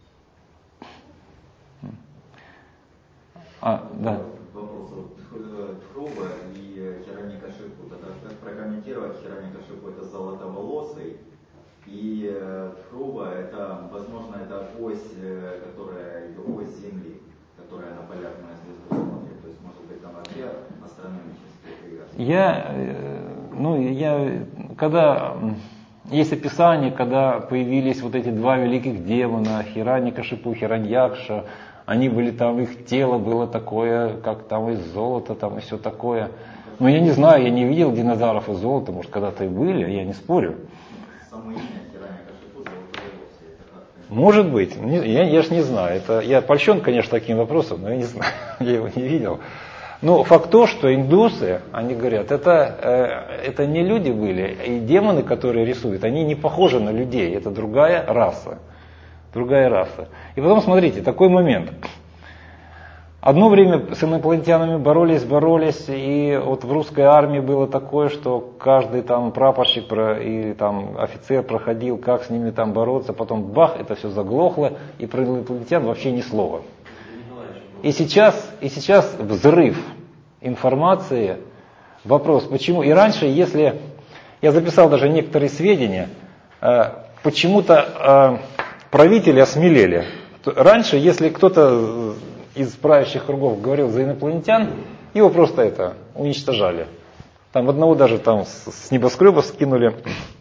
А, да. Вопрос. Тхруба и Хираньякашипу. Тогда как прокомментировать Хираньякашипу? Это золотоволосый. И Тхруба, это, возможно, это ось, которая, ось Земли, которая на полярную звезду смотрит. То есть, может быть, там вообще астрономические преграды. Я, ну, я, когда есть описание, когда появились вот эти два великих демона, Хираньякашипу, Хираньякша, они были там, их тело было такое, как там из золота, там и все такое. Но я не знаю, я не видел динозавров из золота, может когда-то и были, я не спорю. Само имя Хираньякашипу золотоволосый, это как-то... Может быть, я, я ж не знаю. Это, я польщен, конечно, таким вопросом, но я не знаю, я его не видел. Но факт то, что индусы, они говорят, это, это не люди были, и демоны, которые рисуют, они не похожи на людей, это другая раса. Другая раса. И потом, смотрите, такой момент. Одно время с инопланетянами боролись, боролись, и вот в русской армии было такое, что каждый там прапорщик или там офицер проходил, как с ними там бороться, потом бах, это все заглохло, и про инопланетян вообще ни слова. И сейчас, и сейчас взрыв информации, вопрос, почему, и раньше, если, я записал даже некоторые сведения, почему-то правители осмелели. Раньше, если кто-то из правящих кругов говорил за инопланетян, его просто это уничтожали. Там одного даже там с небоскреба скинули.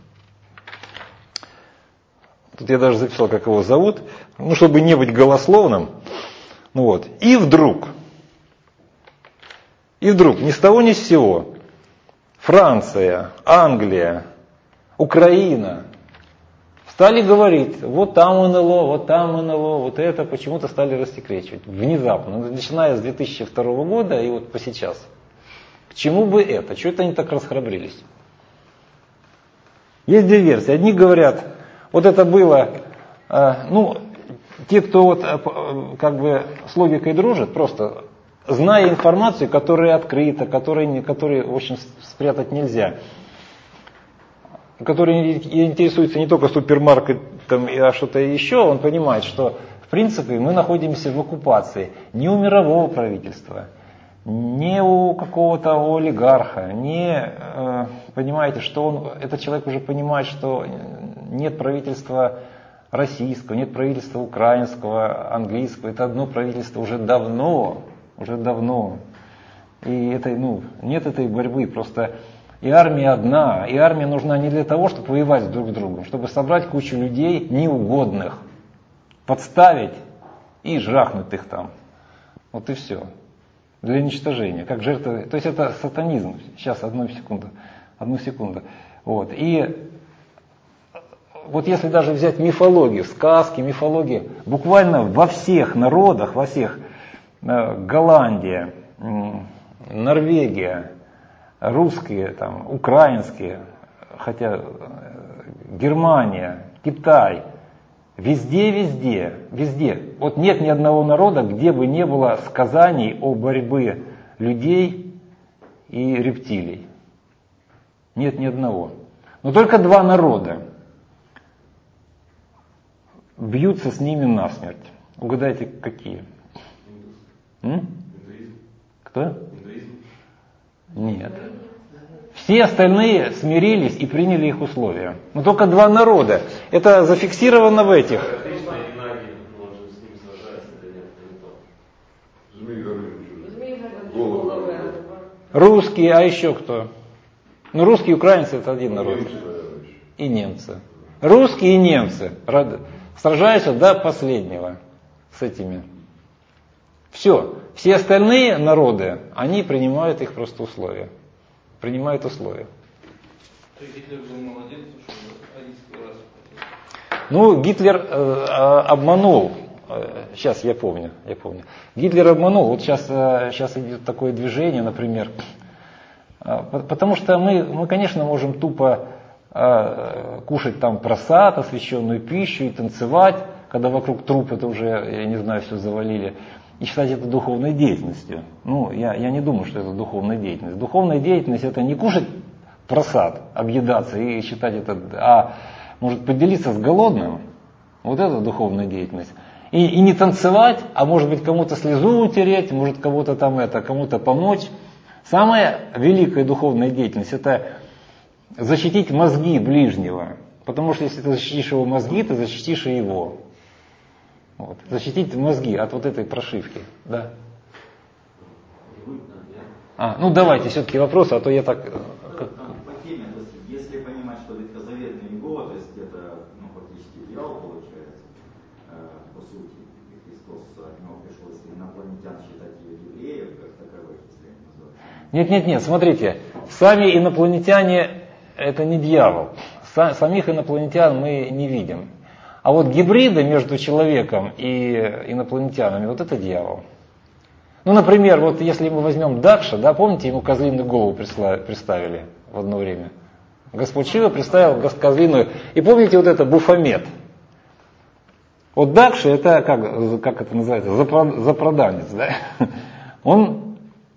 Тут я даже записал, как его зовут, ну, чтобы не быть голословным. Ну вот. И вдруг, и вдруг, ни с того ни с сего, Франция, Англия, Украина стали говорить, вот там эн эл о, вот там эн эл о, вот это, почему-то стали рассекречивать. Внезапно, начиная с две тысячи второго года и вот по сейчас. К чему бы это? Чего это они так расхрабрились? Есть две версии. Одни говорят, вот это было, э, ну, те, кто вот как бы с логикой дружит, просто зная информацию, которая открыта, которую, которую в общем, спрятать нельзя, который интересуется не только супермаркетом, а что-то еще, он понимает, что в принципе мы находимся в оккупации не у мирового правительства, не у какого-то олигарха, не, понимаете, что он, этот человек уже понимает, что нет правительства российского, нет правительства украинского, английского, это одно правительство уже давно, уже давно. И это, ну, нет этой борьбы, просто и армия одна, и армия нужна не для того, чтобы воевать друг с другом, чтобы собрать кучу людей неугодных, подставить и жахнуть их там. Вот и все. Для уничтожения, как жертвы. То есть это сатанизм. Сейчас, одну секунду. Одну секунду. Вот. И вот если даже взять мифологию, сказки, мифологии, буквально во всех народах, во всех, Голландия, Норвегия, русские, там, украинские, хотя Германия, Китай, везде, везде, везде. Вот нет ни одного народа, где бы не было сказаний о борьбе людей и рептилий. Нет ни одного. Но только два народа бьются с ними насмерть. Угадайте, какие? М? Кто? Индуизм. Нет. Все остальные смирились и приняли их условия. Но только два народа. Это зафиксировано в этих. Кришна и Наги, он же с ними сражается или нет, это не то. Змей Горыныч. Змеи Голову. головы. Русские, а еще кто? Ну, русские и украинцы это один народ. Немцы, наверное, еще. И немцы. Русские и немцы сражаются до последнего с этими. Все. Все остальные народы, они принимают их просто условия. Принимают условия. То есть Гитлер был молодец, что арийскую расу хотел. Ну, Гитлер э, обманул. Сейчас я помню, я помню. Гитлер обманул. Вот сейчас, сейчас идет такое движение, например. Потому что мы, мы конечно, можем тупо кушать там просад, освященную пищу и танцевать, когда вокруг труп это уже, я не знаю, все завалили, и считать это духовной деятельностью. Ну, я, я не думаю, что это духовная деятельность. Духовная деятельность это не кушать просад, объедаться и считать это, а может поделиться с голодным. Вот это духовная деятельность. И, и не танцевать, а может быть кому-то слезу утереть, может кого-то там это, кому-то помочь. Самая великая духовная деятельность это защитить мозги ближнего. Потому что если ты защитишь его мозги, ты защитишь и его. Вот. Защитить мозги от вот этой прошивки. Да. А, ну давайте все-таки вопросы, а то я так... По теме, то есть, если понимать, что ветхозаветный Иегова, то есть это ну, фактически дьявол получается, э, по сути, если Христос, от него пришло, если инопланетян считать евреев, как таковых, если они называются. Нет, нет, нет, смотрите, сами инопланетяне это не дьявол. Самих инопланетян мы не видим. А вот гибриды между человеком и инопланетянами, вот это дьявол. Ну, например, вот если мы возьмем Дакша, да, помните, ему козлиную голову представили в одно время. Господь Шива представил козлиную. И помните вот это Буфамет. Вот Дакша, это как, как это называется, запроданец, да? Он,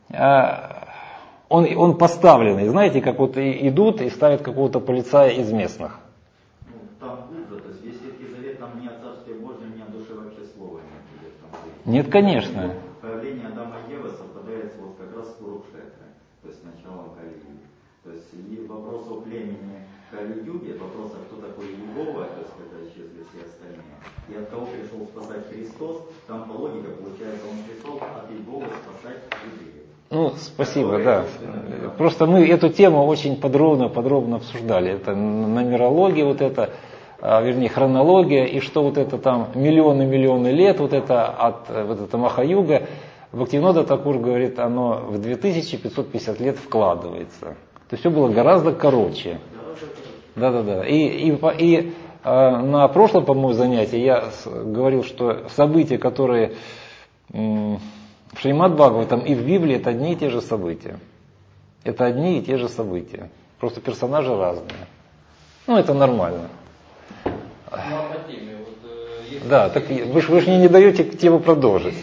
он, он поставленный, знаете, как вот идут и ставят какого-то полицая из местных. Ну, там глубже, то есть весь Ветхий Завет, там ни о Царстве Божьем, ни о душе вообще слова нет. Там, нет, конечно. Появление Адама и Евы совпадает вот как раз с Курукшетрой, то есть с началом Кали-юги. То есть и вопрос о племени Кали-юги, вопрос, а кто такой Иегова, то есть когда исчезли все остальные, и от кого пришел спасать Христос, там по логике получается, он пришел от Иеговы спасать евреев. Ну, спасибо, да. Просто мы эту тему очень подробно, подробно обсуждали. Это нумерология, вот это, вернее, хронология, и что вот это там миллионы-миллионы лет, вот это от вот это Маха-юга, Бхактивинода Такур говорит, оно в две тысячи пятьсот пятьдесят лет вкладывается. То есть все было гораздо короче. Да-да-да. И, и, и э, на прошлом, по-моему, занятии я говорил, что события, которые э, в Шримад Бхагаватам и в Библии, это одни и те же события. Это одни и те же события. Просто персонажи разные. Ну, это нормально. Ну, а по теме, вот, э, если да, так вы же вы не, не даете тему продолжить.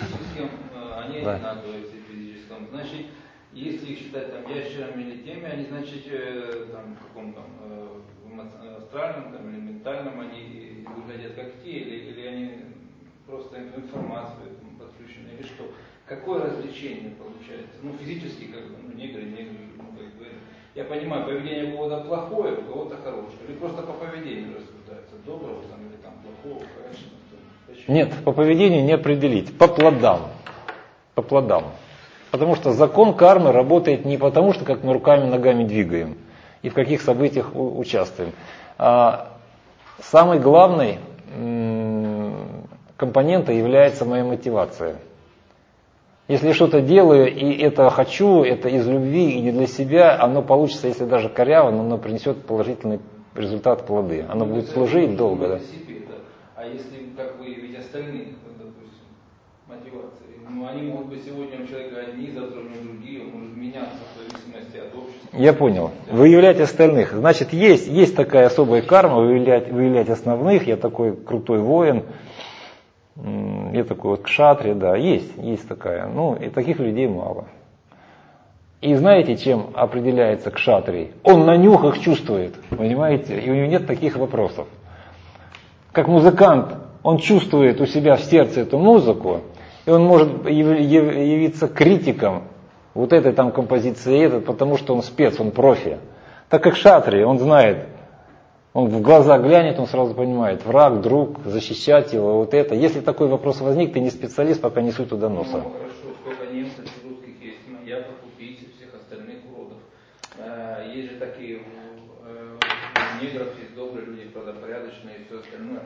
Они да. одинаковые в физическом. Значит, если их считать там ящерами или теми, они, значит, э, там, в каком там э, астральном там, или ментальном они выглядят как те, или, или они просто информацию подключены, или что? Какое развлечение получается? Ну, физически, как бы, ну, негры, негры, ну, как бы. Я понимаю, поведение у кого-то плохое, у кого-то хорошее. Или просто по поведению рассуждается, доброго там, или там плохого, хорошего. Нет, по поведению не определить, по плодам. По плодам. Потому что закон кармы работает не потому, что как мы руками, ногами двигаем и в каких событиях участвуем. А самой главной компонентой является моя мотивация. Если я что-то делаю, и это хочу, это из любви и не для себя, оно получится, если даже коряво, но оно принесет положительный результат, плоды. Оно ну, будет служить долго. Да? А если как выявить остальных, допустим, мотивации? Ну, они могут быть сегодня у человека одни, завтра у него другие, он может меняться в зависимости от общества. Я понял. Выявлять остальных. Значит, есть, есть такая особая карма, выявлять, выявлять основных. Я такой крутой воин. Я такой вот кшатри, да, есть, есть такая. Ну, и таких людей мало. И знаете, чем определяется кшатрий? Он на нюхах чувствует, понимаете? И у него нет таких вопросов. Как музыкант, он чувствует у себя в сердце эту музыку, и он может явиться критиком вот этой там композиции, этой, потому что он спец, он профи. Так как кшатрий, он знает, он в глаза глянет, он сразу понимает, враг, друг, защищать его, вот это. Если такой вопрос возник, ты не специалист, пока не суй туда носа. Ну, хорошо, сколько немцев, русских есть, маньяков, убийц, всех остальных уродов. А, есть же такие, э, у негров есть добрые люди, правдопорядочные и все остальное.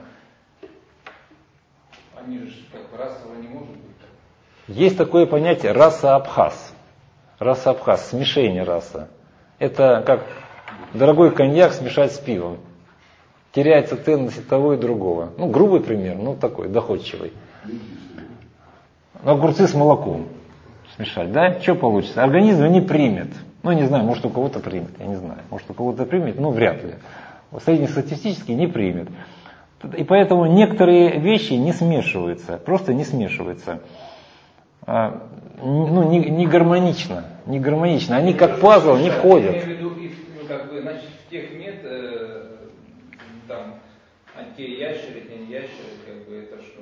Они же как расово не может быть. Есть такое понятие раса Абхаз. Раса Абхаз, смешение раса. Это как дорогой коньяк смешать с пивом. Теряется ценность того и другого. Ну, грубый пример, ну такой, доходчивый. Но огурцы с молоком смешать, да? Что получится? Организм не примет. Ну, не знаю, может у кого-то примет, я не знаю. Может у кого-то примет, ну, вряд ли. Среднестатистически не примет. И поэтому некоторые вещи не смешиваются, просто не смешиваются. А, ну, не, не гармонично, не гармонично. Они как пазл не входят. Я имею в виду, ну, как бы, значит, в тех нет, э, там, антиящеры, не ящеры, как бы, это что,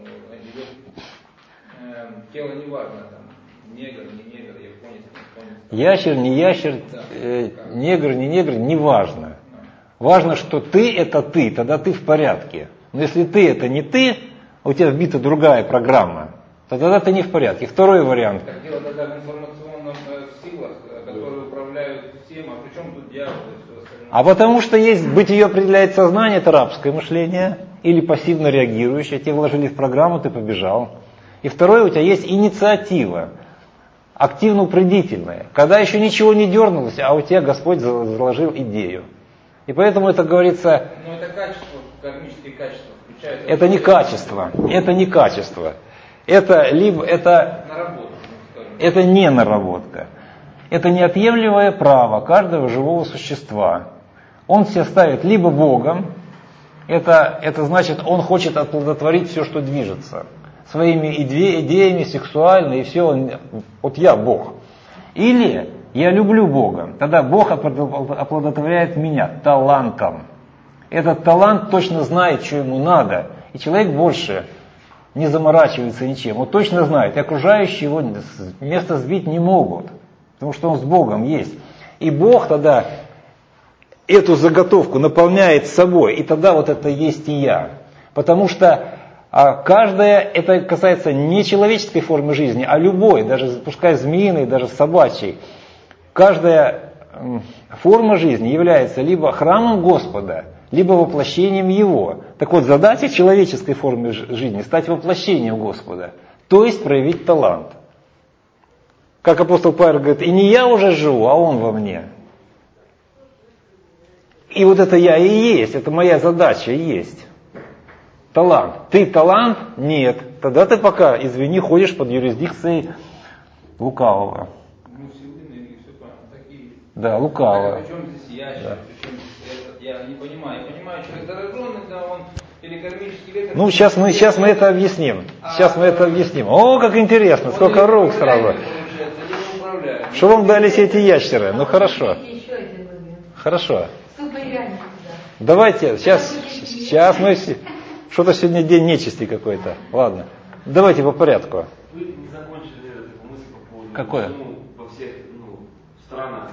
э, тело не важно, там, негр, не негр, японец, не японец. Ящер, не ящер, да, э, негр, не негр, не важно. Важно, что ты это ты, тогда ты в порядке. Но если ты это не ты, у тебя вбита другая программа, то тогда ты не в порядке. Второй вариант. Так дело тогда в информационных силах, которые управляют всем, а при чем тут дьявол и все А потому что есть бытие определяет сознание, это рабское мышление, или пассивно реагирующее, тебе вложили в программу, ты побежал. И второе, у тебя есть инициатива, активно-упредительная, когда еще ничего не дернулось, а у тебя Господь заложил идею. И поэтому это говорится... Но это качество, кармические качества включаются. Это не качество, это не качество. Это либо это... Наработка. Это не наработка. Это неотъемлемое право каждого живого существа. Он себя ставит либо Богом, это, это значит, он хочет оплодотворить все, что движется. Своими иде, идеями, сексуально, и все, он, вот я Бог. Или я люблю Бога, тогда Бог оплодотворяет меня талантом. Этот талант точно знает, что ему надо, и человек больше не заморачивается ничем. Он точно знает, и окружающие его место сбить не могут, потому что он с Богом есть. И Бог тогда эту заготовку наполняет собой, и тогда вот это есть и я. Потому что а, каждая, это касается не человеческой формы жизни, а любой, даже пускай змеиной, даже собачьей. Каждая м, форма жизни является либо храмом Господа, либо воплощением Его. Так вот, задача человеческой формы жизни стать воплощением Господа, то есть проявить талант. Как апостол Павел говорит, и не я уже живу, а Он во мне. И вот это я и есть, это моя задача и есть. Талант. Ты талант? Нет. Тогда ты пока, извини, ходишь под юрисдикцией лукавого. Ну, силы энергии, все понятно, такие. Да, лукавого. Причем здесь я, Да. причем здесь это, я не понимаю. Я понимаю, человек зараженный, да, он или кармический ветер. Ну, сейчас мы, сейчас мы это объясним. Сейчас мы это объясним. О, как интересно, сколько рук сразу. Что вам дали все эти ящеры? Ну, хорошо. Еще один момент. Хорошо. Суперреальность, да. Давайте, сейчас, сейчас мы... Что-то сегодня день нечисти какой-то. Ладно. Давайте по порядку. Вы не закончили эту мысль по поводу... Какое? Ну, во всех ну, странах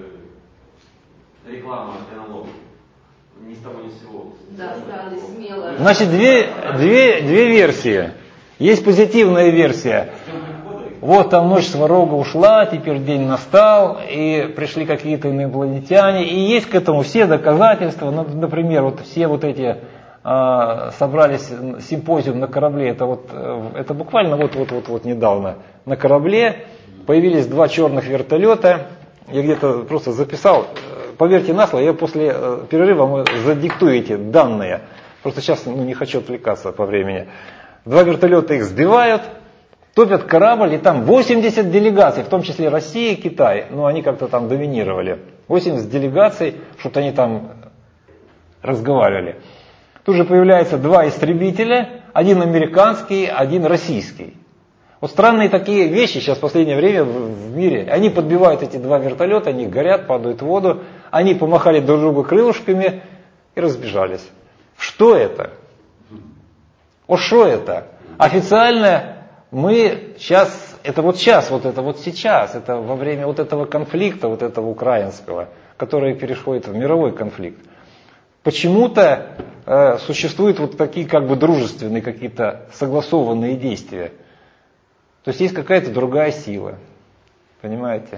э, реклама эн эл о. Ни с того ни с сего. Да, страны смело. Значит, две, две, две версии. Есть позитивная версия. Вот там ночь сварога ушла, теперь день настал, и пришли какие-то инопланетяне. И есть к этому все доказательства. Например, вот все вот эти... собрались симпозиум на корабле, это вот это буквально вот вот вот вот недавно на корабле появились два черных вертолета. Я где-то просто записал, поверьте на слово, я после перерыва мы задиктуете данные. Просто сейчас ну, не хочу отвлекаться по времени. Два вертолета их сбивают, топят корабль, и там восемьдесят делегаций, в том числе Россия и Китай, но они как-то там доминировали. восемьдесят делегаций, что-то они там разговаривали. Тут же появляются два истребителя, один американский, один российский. Вот странные такие вещи сейчас в последнее время в, в мире. Они подбивают эти два вертолета, они горят, падают в воду, они помахали друг другу крылышками и разбежались. Что это? О, что это? Официально мы сейчас, это вот сейчас, вот это вот сейчас, это во время вот этого конфликта, вот этого украинского, который переходит в мировой конфликт. Почему-то э, существуют вот такие как бы дружественные какие-то согласованные действия. То есть есть какая-то другая сила. Понимаете?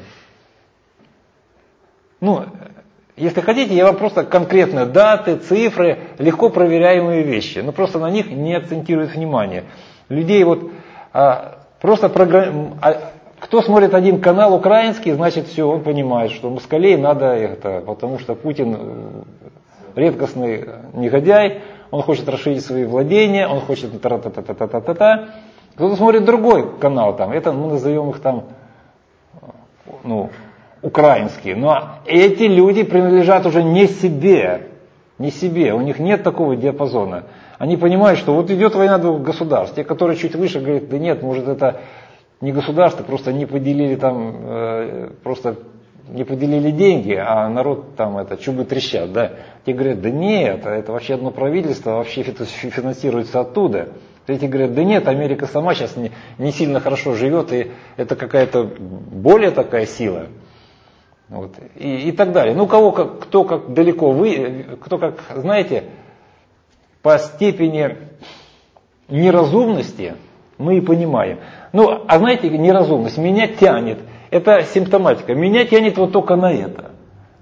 Ну, если хотите, я вам просто конкретно даты, цифры, легко проверяемые вещи. Но просто на них не акцентирует внимание. Людей вот а, просто программ... а, кто смотрит один канал украинский, значит все, он понимает, что москалей надо это, потому что Путин редкостный негодяй, он хочет расширить свои владения, он хочет та-та-та-та-та-та-та. Кто-то смотрит другой канал, там, это мы назовем их там, ну, украинские. Но эти люди принадлежат уже не себе, не себе, у них нет такого диапазона. Они понимают, что вот идет война двух государств. Те, которые чуть выше, говорят, да нет, может это не государство, просто не поделили там, э, просто не поделили деньги, а народ там это чубы трещат, да. Те говорят, да нет, это вообще одно правительство, вообще финансируется оттуда. Эти говорят, да нет, Америка сама сейчас не, не сильно хорошо живет, и это какая-то более такая сила. Вот. И, и так далее. Ну, кого как, кто как далеко вы, кто как, знаете, по степени неразумности мы и понимаем. Ну, а знаете, неразумность меня тянет. Это симптоматика. Меня тянет вот только на это.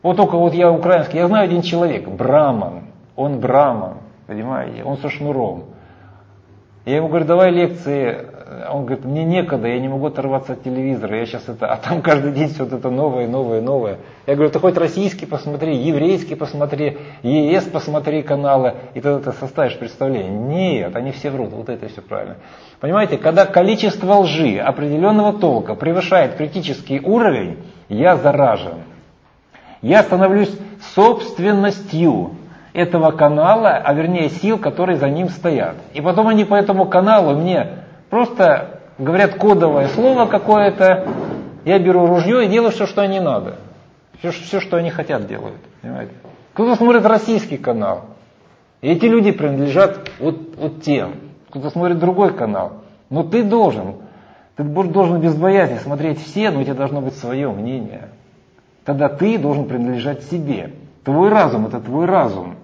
Вот только вот я украинский, я знаю один человек, браман, он браман, понимаете, он со шнуром. Я ему говорю, давай лекции, он говорит, мне некогда, я не могу оторваться от телевизора, я сейчас это, а там каждый день все вот это новое, новое, новое. Я говорю, ты хоть российский посмотри, еврейский посмотри, ЕС посмотри каналы, и тогда ты составишь представление. Нет, они все врут, вот это все правильно. Понимаете, когда количество лжи определенного толка превышает критический уровень, я заражен. Я становлюсь собственностью этого канала, а вернее сил, которые за ним стоят. И потом они по этому каналу мне просто говорят кодовое слово какое-то, я беру ружье и делаю все, что они надо. Все, все что они хотят, делают. Понимаете? Кто-то смотрит российский канал, и эти люди принадлежат вот, вот тем. Кто-то смотрит другой канал. Но ты должен, ты должен без боязни смотреть все, но у тебя должно быть свое мнение. Тогда ты должен принадлежать себе. Твой разум — это твой разум.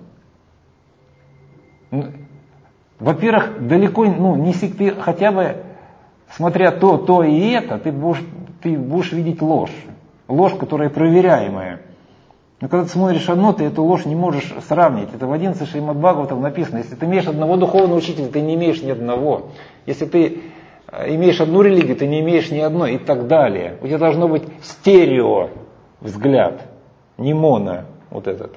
Во-первых, далеко, ну, не ты хотя бы, смотря то, то и это, ты будешь, ты будешь видеть ложь. Ложь, которая проверяемая. Но когда ты смотришь одно, ты эту ложь не можешь сравнить. Это в одиннадцати Шримад Бхагаватам написано. Если ты имеешь одного духовного учителя, ты не имеешь ни одного. Если ты имеешь одну религию, ты не имеешь ни одной, и так далее. У тебя должно быть стерео взгляд, не моно вот этот.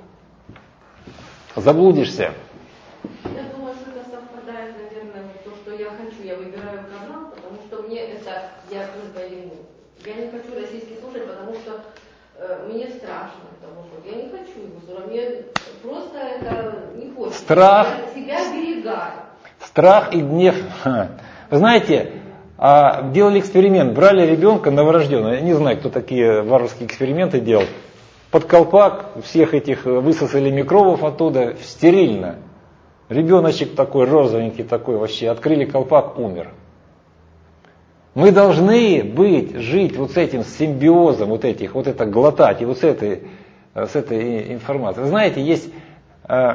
Заблудишься. Я думаю, что это совпадает, наверное, вот то, что я хочу. Я выбираю канал, потому что мне это, я открыта ему. Я не хочу российский слушать, потому что э, мне страшно. Потому что я не хочу его слушать. Мне просто это не хочется. Страх. Я себя берегаю. Страх и гнев. Вы знаете, делали эксперимент, брали ребенка новорожденного, я не знаю, кто такие варварские эксперименты делал, под колпак всех этих высосали микробов оттуда, стерильно. Ребеночек такой, розовенький такой вообще, открыли колпак, умер. Мы должны быть, жить вот с этим симбиозом, вот этих, вот это глотать, и вот с этой, с этой информацией. Вы знаете, есть э,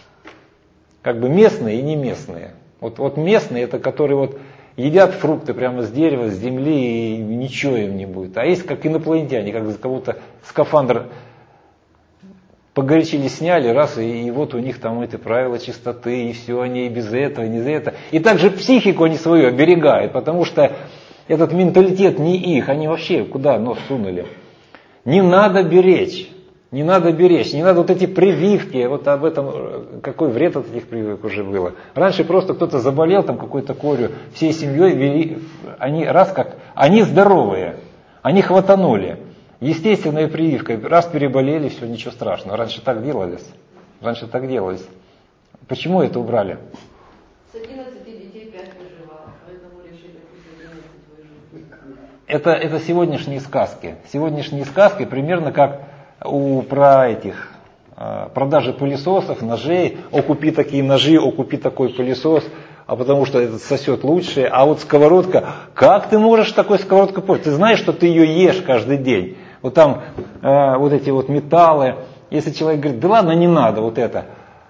как бы местные и не местные. Вот, вот местные, это которые вот едят фрукты прямо с дерева, с земли, и ничего им не будет. А есть как инопланетяне, как за кого-то скафандр погорячились, сняли, раз, и, и вот у них там эти правила чистоты, и все, они и без этого, и не за это. И также психику они свою оберегают, потому что этот менталитет не их, они вообще куда нос сунули. Не надо беречь, не надо беречь, не надо вот эти прививки, вот об этом, какой вред от этих прививок уже было. Раньше просто кто-то заболел там какой-то корью, всей семьей вели, они раз как, они здоровые, они хватанули. Естественная прививка, раз переболели, все, ничего страшного. Раньше так делались, раньше так делались. Почему это убрали? С одиннадцати детей пять выживало, поэтому решили, пусть одиннадцать выживет. Это, это сегодняшние сказки. Сегодняшние сказки примерно как у про этих продажи пылесосов, ножей. О, купи такие ножи, о, купи такой пылесос, а потому что этот сосет лучше. А вот сковородка, как ты можешь такой сковородкой пользоваться? Ты знаешь, что ты ее ешь каждый день. Вот там э, вот эти вот металлы. Если человек говорит, да ладно, не надо вот это.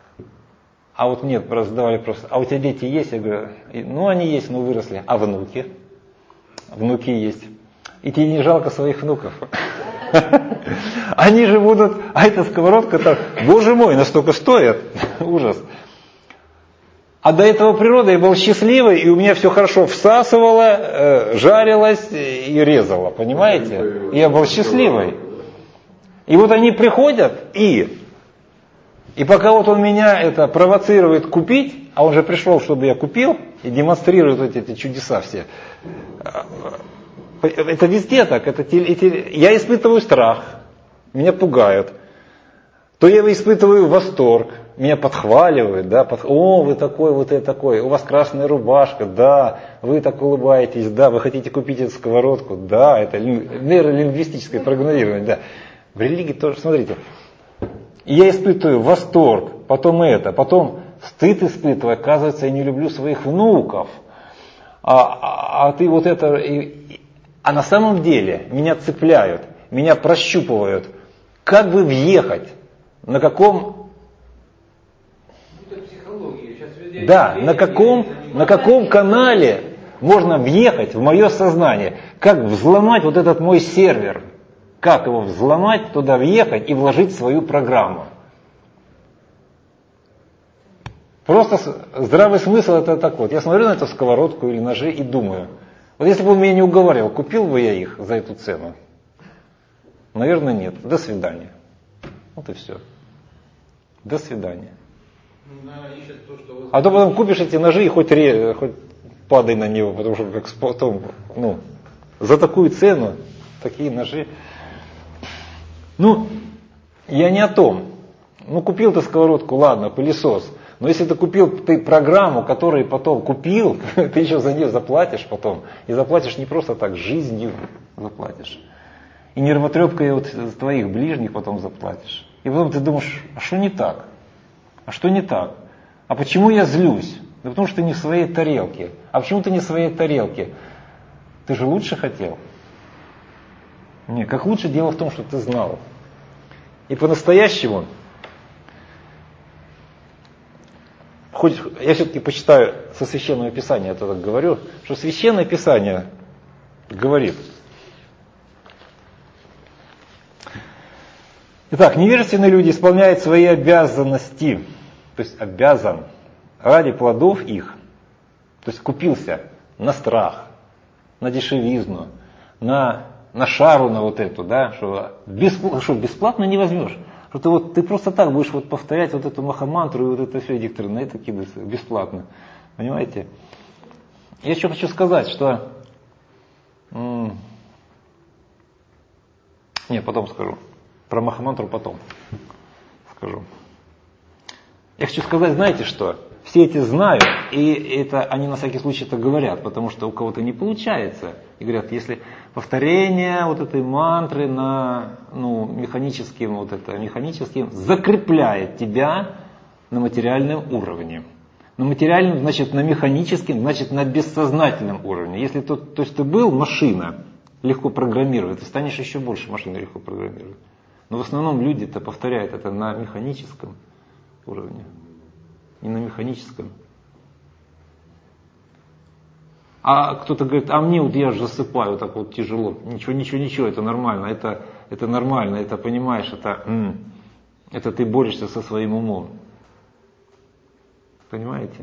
А вот нет, просто давали просто, а у тебя дети есть? Я говорю, ну они есть, но выросли. А внуки? Внуки есть. И тебе не жалко своих внуков. Они же будут, а эта сковородка так, боже мой, настолько стоит. Ужас. А до этого природы я был счастливый, и у меня все хорошо всасывало, э, жарилось и резало, понимаете? И я был счастливый. И вот они приходят, и, и пока вот он меня это провоцирует купить, а он же пришел, чтобы я купил, и демонстрирует вот эти чудеса все. Это везде так. Это, эти, я испытываю страх, меня пугают. То я испытываю восторг, меня подхваливают, да, под, о, вы такой, вот это такой, у вас красная рубашка, да, вы так улыбаетесь, да, вы хотите купить эту сковородку, да, это нейролингвистическое прогнозирование, да. В религии тоже, смотрите, я испытываю восторг, потом это, потом стыд испытываю, оказывается, я не люблю своих внуков, а, а, а ты вот это, и, а на самом деле меня цепляют, меня прощупывают, как бы въехать, на каком, да, на каком, на каком канале можно въехать в мое сознание, как взломать вот этот мой сервер. как его взломать, туда въехать и вложить свою программу. Просто здравый смысл это так вот. Я смотрю на эту сковородку или ножи и думаю, вот если бы он меня не уговаривал, купил бы я их за эту цену? Наверное, нет. До свидания. Вот и все. До свидания. А то потом купишь эти ножи и хоть, ре, хоть падай на него, потому что как потом, ну, за такую цену, такие ножи. Ну, я не о том. Ну, купил ты сковородку, ладно, пылесос. Но если ты купил ты программу, которую потом купил, ты еще за нее заплатишь потом. И заплатишь не просто так, жизнью заплатишь. И нервотрепкой вот твоих ближних потом заплатишь. И потом ты думаешь, а что не так? А что не так? А почему я злюсь? Да потому что ты не в своей тарелке. А почему ты не в своей тарелке? Ты же лучше хотел. Не, как лучше, дело в том, что ты знал. И по-настоящему, хоть я все-таки почитаю со Священного Писания, я то так говорю, что Священное Писание говорит. Итак, невежественные люди исполняют свои обязанности, то есть обязан ради плодов их, то есть купился на страх, на дешевизну, на, на шару, на вот эту, да, что, бесплатно, что бесплатно не возьмешь, что ты, вот, ты просто так будешь вот повторять вот эту махамантру и вот это все дикторы, на это кидаются бесплатно, понимаете? Я еще хочу сказать, что, м- не, потом скажу. Про махамантру потом скажу. Я хочу сказать, знаете что? Все эти знают, и это они на всякий случай это говорят, потому что у кого-то не получается. И говорят, если повторение вот этой мантры на, ну, механическим, вот это, механическим закрепляет тебя на материальном уровне. На материальном, значит, на механическом, значит, на бессознательном уровне. Если то, то есть ты был машина, легко программировать, ты станешь еще больше машины легко программировать. Но в основном люди-то повторяют это на механическом уровне, не на механическом. А кто-то говорит, а мне вот я же засыпаю так вот тяжело. Ничего, ничего, ничего, это нормально, это, это нормально, это понимаешь, это, м, это ты борешься со своим умом. Понимаете?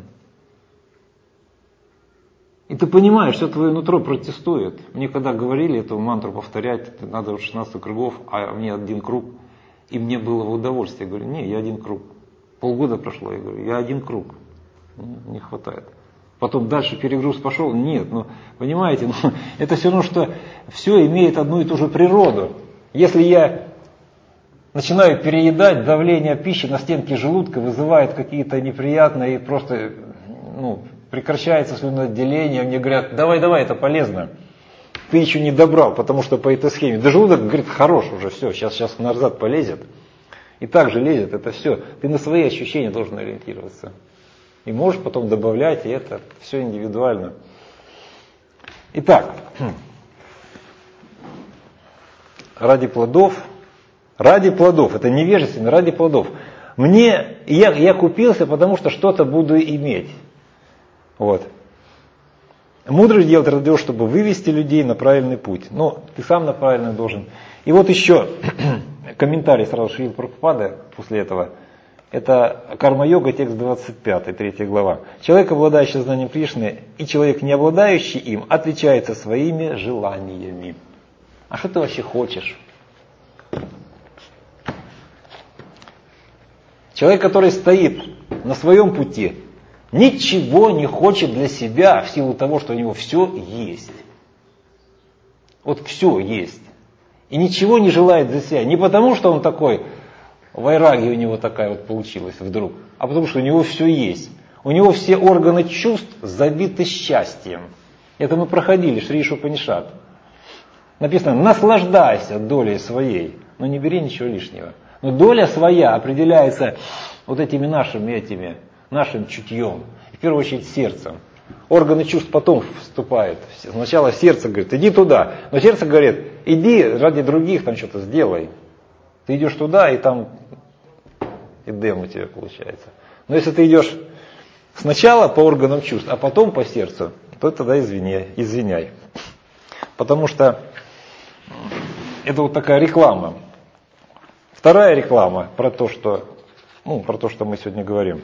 И ты понимаешь, что твое нутро протестует. Мне когда говорили эту мантру повторять, надо шестнадцать кругов, а мне один круг, и мне было в удовольствие. Я говорю, не, я один круг. Полгода прошло, я говорю, я один круг. Не, не хватает. Потом дальше перегруз пошел, нет, ну, понимаете, ну, это все равно, что все имеет одну и ту же природу. Если я начинаю переедать, давление пищи на стенке желудка вызывает какие-то неприятные, просто, ну, прекращается слюноотделение, мне говорят, давай, давай, это полезно. Ты еще не добрал, потому что по этой схеме. Да желудок говорит, хорош уже, все, сейчас, сейчас назад полезет. И так же лезет, это все. Ты на свои ощущения должен ориентироваться. И можешь потом добавлять, и это все индивидуально. Итак, ради плодов, ради плодов, это невежественно, ради плодов. Мне, я, я купился, потому что что-то буду иметь. Вот. Мудрость делать ради того, чтобы вывести людей на правильный путь. Но ты сам на правильный должен. И вот еще комментарий сразу Шрила Прабхупады после этого. Это карма-йога, текст двадцать пятый, третья глава. Человек, обладающий знанием Кришны, и человек, не обладающий им, отличается своими желаниями. А что ты вообще хочешь? Человек, который стоит на своем пути, ничего не хочет для себя в силу того, что у него все есть. Вот все есть. И ничего не желает для себя. Не потому, что он такой, вайраги у него такая вот получилась вдруг, а потому, что у него все есть. У него все органы чувств забиты счастьем. Это мы проходили, Шри Ишупанишад. Написано, наслаждайся долей своей, но не бери ничего лишнего. Но доля своя определяется вот этими нашими этими, нашим чутьем, в первую очередь сердцем. Органы чувств потом вступают. Сначала сердце говорит, иди туда. Но сердце говорит, иди ради других, там что-то сделай. Ты идешь туда, и там эдем у тебя получается. Но если ты идешь сначала по органам чувств, а потом по сердцу, то тогда извиняй. извиняй. Потому что это вот такая реклама. Вторая реклама про то, что, ну, про то, что мы сегодня говорим.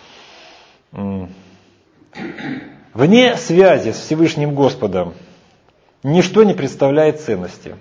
Вне связи с Всевышним Господом ничто не представляет ценности.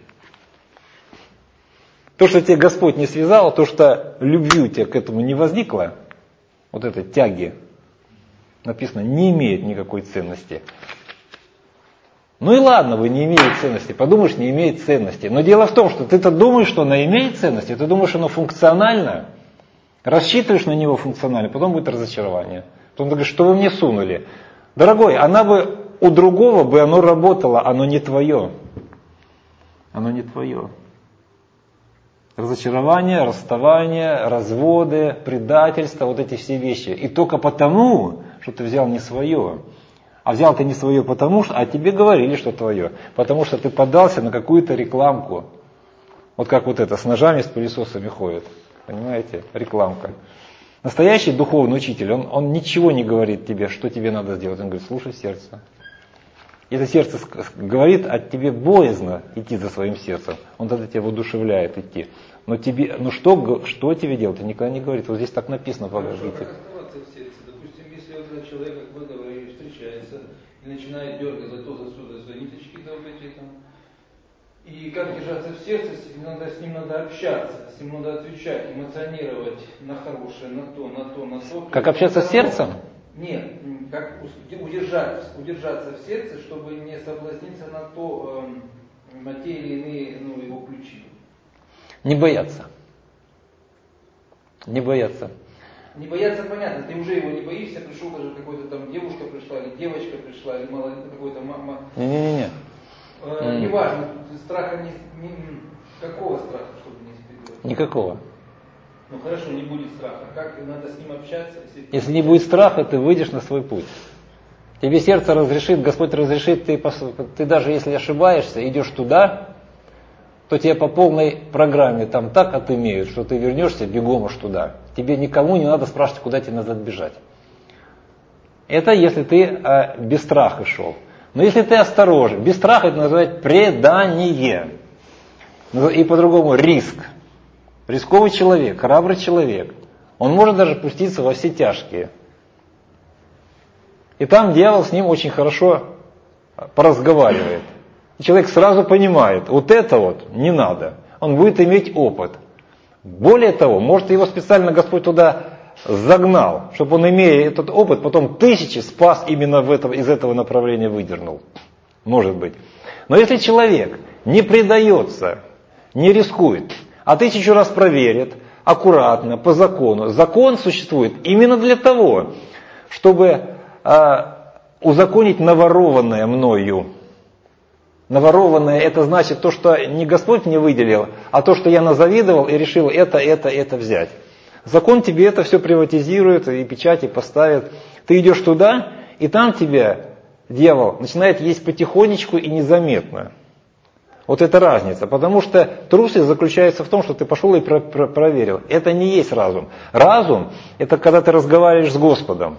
То, что тебе Господь не связал, то, что любви у тебя к этому не возникло, вот этой тяги, написано, не имеет никакой ценности. Ну и ладно, вы не имеете ценности, подумаешь, не имеет ценности. Но дело в том, что ты-то думаешь, что она имеет ценности, ты думаешь, оно функционально, рассчитываешь на него функционально, потом будет разочарование. Потом ты говоришь, что вы мне сунули. Дорогой, она бы у другого бы оно работало, оно не твое. Оно не твое. Разочарование, расставание, разводы, предательство, вот эти все вещи. И только потому, что ты взял не свое. А взял ты не свое потому, что, а тебе говорили, что твое. Потому что ты поддался на какую-то рекламку. Вот как вот это, с ножами, с пылесосами ходит. Понимаете? Рекламка. Настоящий духовный учитель, он, он ничего не говорит тебе, что тебе надо сделать. Он говорит, слушай сердце. И это сердце говорит, а тебе боязно идти за своим сердцем. Он тогда тебя воодушевляет идти. Но, тебе, ну что, что тебе делать? Он никогда не говорит. Вот здесь так написано в Бхагавад-гите. Как оставаться в сердце? Допустим, если вот человек, как вы говорили, встречается и начинает дергать за то, за сюда, за ниточки долбить там. И как держаться в сердце, с ним, надо, с ним надо общаться, с ним надо отвечать, эмоционировать на хорошее, на то, на то, на то. Как общаться с сердцем? Нет, как удержать, удержаться в сердце, чтобы не соблазниться на то, э, на те или иные, ну, его ключи. Не бояться. Не бояться. Не бояться, понятно, ты уже его не боишься, пришел даже какой-то там девушка пришла, или девочка пришла, или мало, какой-то мама. Не-не-не. Э, mm. Неважно, страха не, не... Какого страха, чтобы не испытывать? Никакого. Ну хорошо, не будет страха. Как надо с ним общаться? Если, если не будет страха, ты выйдешь на свой путь. Тебе сердце разрешит, Господь разрешит, ты, ты даже если ошибаешься, идешь туда, то тебе по полной программе там так отымеют, что ты вернешься бегом аж туда. Тебе никому не надо спрашивать, куда тебе надо бежать. Это если ты э, без страха шел. Но если ты осторожен, без страха это называется предание. И по-другому риск. Рисковый человек, храбрый человек, он может даже пуститься во все тяжкие. И там дьявол с ним очень хорошо поразговаривает. И человек сразу понимает, вот это вот не надо. Он будет иметь опыт. Более того, может его специально Господь туда загнал, чтобы он, имея этот опыт, потом тысячи спас именно в этом, из этого направления выдернул. Может быть. Но если человек не предается, не рискует, а тысячу раз проверит, аккуратно, по закону. Закон существует именно для того, чтобы э, узаконить наворованное мною. Наворованное это значит то, что не Господь мне выделил, а то, что я назавидовал и решил это, это, это взять. Закон тебе это все приватизирует и печати поставит. Ты идешь туда, и там тебя дьявол начинает есть потихонечку и незаметно. Вот это разница, потому что трусость заключается в том, что ты пошел и про- про- проверил. Это не есть разум. Разум – это когда ты разговариваешь с Господом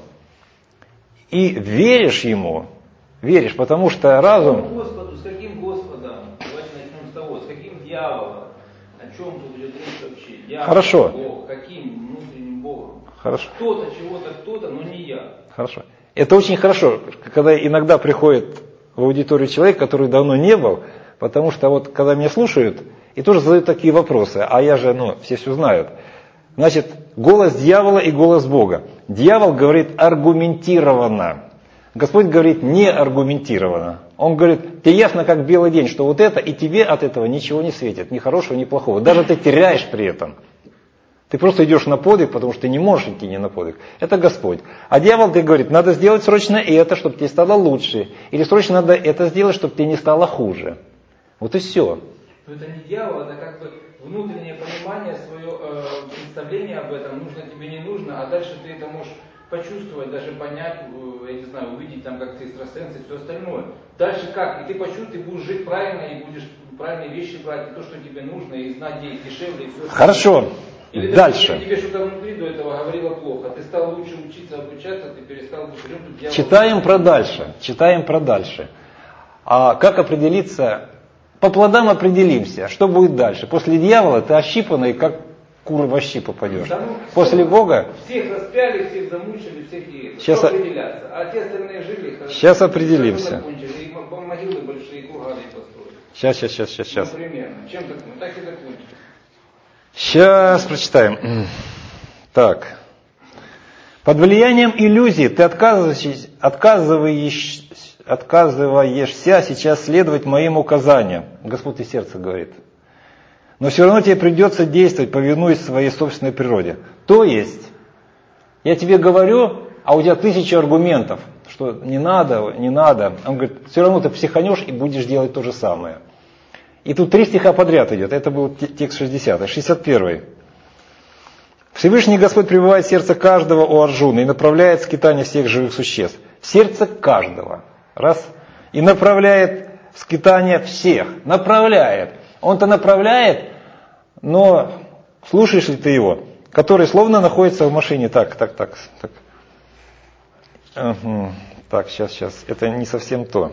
и веришь Ему, веришь, потому что разум… Господу, с каким Господом? Давайте начнем с того, с каким дьяволом? О чем тут идет речь вообще? Дьявол, Хорошо. Бог, каким внутренним Богом? Хорошо. Кто-то, чего-то, кто-то, но не я. Хорошо. Это очень хорошо, когда иногда приходит в аудиторию человек, который давно не был. Потому что вот когда меня слушают, и тоже задают такие вопросы, а я же, ну, все все знают. Значит, голос дьявола и голос Бога. Дьявол говорит аргументированно. Господь говорит не аргументированно. Он говорит, тебе ясно как белый день, что вот это, и тебе от этого ничего не светит, ни хорошего, ни плохого. Даже ты теряешь при этом. Ты просто идешь на подвиг, потому что ты не можешь идти не на подвиг. Это Господь. А дьявол тебе говорит, надо сделать срочно это, чтобы тебе стало лучше. Или срочно надо это сделать, чтобы тебе не стало хуже. Вот и все. Но это не дьявол, это как бы внутреннее понимание, свое э, представление об этом, нужно тебе, не нужно, а дальше ты это можешь почувствовать, даже понять, э, я не знаю, увидеть там как-то экстрасенс и все остальное. Дальше как? И ты почувствуешь, ты будешь жить правильно, и будешь правильные вещи брать, и то, что тебе нужно, и знать, где их дешевле, и все. Хорошо. Или дальше. Если тебе что-то внутри до этого говорило плохо, ты стал лучше учиться, обучаться, ты перестал быть дьяволом. Читаем про дальше. Читаем про дальше. А как определиться, По плодам определимся, что будет дальше. После дьявола ты ощипанный, как кур во щи попадешь. Да, ну, После Бога... Всех распяли, всех замучили, всех и... Сейчас, Что определяться? А те остальные жили... Сейчас определимся. И могилы большие, курганы построили. Сейчас, сейчас, сейчас, сейчас, сейчас. Ну, примерно. Чем так мы? Так и закончим. Сейчас прочитаем. Так. Под влиянием иллюзии ты отказываешься, отказываешь, отказываешься сейчас следовать моим указаниям. Господь из сердца говорит. Но все равно тебе придется действовать, повинуясь своей собственной природе. То есть, я тебе говорю, а у тебя тысяча аргументов, что не надо, не надо. Он говорит, все равно ты психанешь и будешь делать то же самое. И тут три стиха подряд идет. Это был текст шестидесятый. шестьдесят первый. Всевышний Господь пребывает в сердце каждого у Арджуны и направляет скитание всех живых существ. В сердце каждого. Раз. И направляет скитание всех. Направляет. Он-то направляет, но слушаешь ли ты его? Который словно находится в машине. Так, так, так. Так, угу. Так, сейчас, сейчас. Это не совсем то.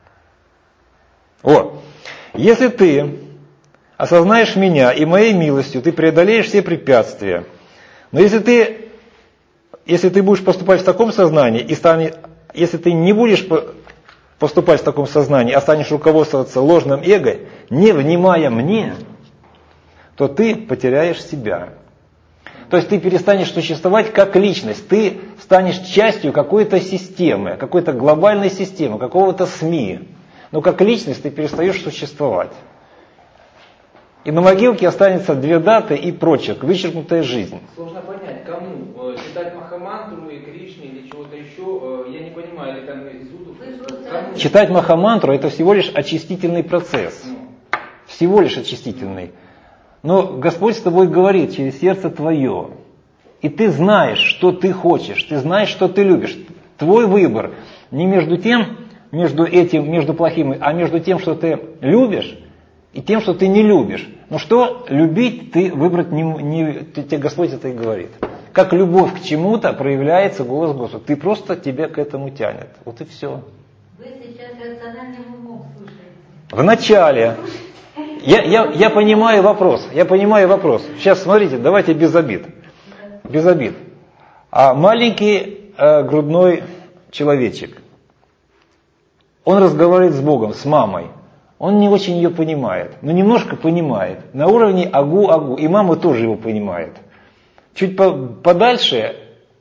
О, если ты осознаешь меня и моей милостью, ты преодолеешь все препятствия. Но если ты, если ты будешь поступать в таком сознании, и станет, если ты не будешь поступать в таком сознании, а станешь руководствоваться ложным эго, не внимая мне, то ты потеряешь себя. То есть ты перестанешь существовать как личность, ты станешь частью какой-то системы, какой-то глобальной системы, какого-то СМИ. Но как личность ты перестаешь существовать. И на могилке останется две даты и прочерк, вычеркнутая жизнь. Сложно понять, кому? Читать Махамантру и Кришне или чего-то еще? Я не понимаю, или там из Удов? Читать Махамантру — это всего лишь очистительный процесс. Всего лишь очистительный. Но Господь с тобой говорит через сердце твое. И ты знаешь, что ты хочешь, ты знаешь, что ты любишь. Твой выбор не между тем, между этим, между плохим, а между тем, что ты любишь, и тем, что ты не любишь. Но что любить, ты выбрать не, не тебе Господь это и говорит. Как любовь к чему-то проявляется голос Господа. Ты просто тебя к этому тянет. Вот и все. Вы сейчас рациональным умом слушаете. Вначале. Я, я, я понимаю вопрос. Я понимаю вопрос. Сейчас смотрите, давайте без обид. Без обид. А маленький э, грудной человечек. Он разговаривает с Богом, с мамой. Он не очень ее понимает, но немножко понимает. На уровне агу-агу. И мама тоже его понимает. Чуть по- подальше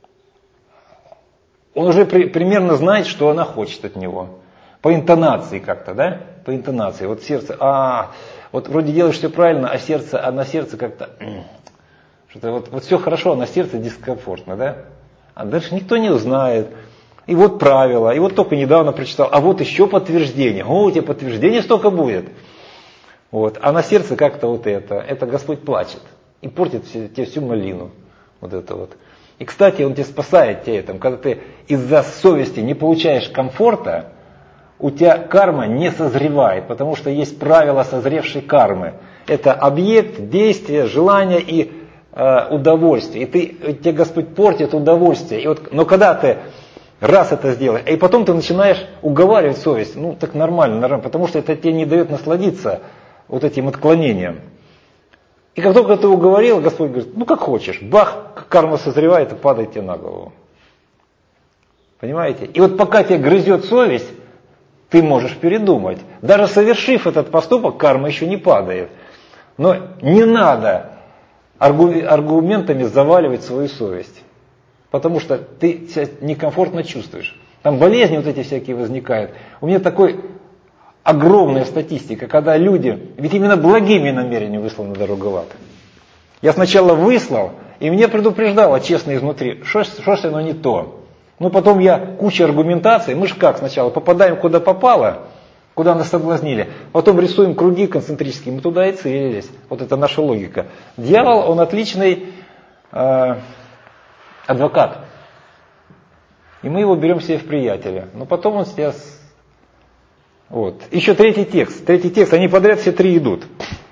он уже при- примерно знает, что она хочет от него. По интонации как-то, да? По интонации. Вот сердце, а, вот вроде делаешь все правильно, а сердце, а на сердце как-то, что-то вот, вот все хорошо, а на сердце дискомфортно, да? А дальше никто не узнает. И вот правила, и вот только недавно прочитал, а вот еще подтверждение. О, у тебя подтверждение столько будет. Вот. А на сердце как-то вот это, это Господь плачет и портит все, тебе всю малину. Вот это вот. И, кстати, Он тебя спасает тебя этим. Когда ты из-за совести не получаешь комфорта, у тебя карма не созревает, потому что есть правила созревшей кармы. Это объект, действие, желание и э, удовольствие. И ты, тебе Господь портит удовольствие. И вот, но когда ты раз это сделаешь, и потом ты начинаешь уговаривать совесть, ну так нормально, нормально, потому что это тебе не дает насладиться вот этим отклонением. И как только ты уговорил, Господь говорит, ну как хочешь, бах, карма созревает и падает тебе на голову. Понимаете? И вот пока тебя грызет совесть, ты можешь передумать. Даже совершив этот поступок, карма еще не падает. Но не надо аргументами заваливать свою совесть. Потому что ты себя некомфортно чувствуешь. Там болезни вот эти всякие возникают. У меня такой огромная статистика, когда люди, ведь именно благими намерениями высланы на дорогу в ад. Я сначала выслал, и меня предупреждало честно изнутри, что ж оно не то. Но потом я куча аргументаций, мы же как сначала попадаем куда попало, куда нас соблазнили, потом рисуем круги концентрические, мы туда и целились. Вот это наша логика. Дьявол, он отличный э, адвокат. И мы его берем себе в приятеля. Но потом он себя... Вот. Еще третий текст. Третий текст, они подряд все три идут.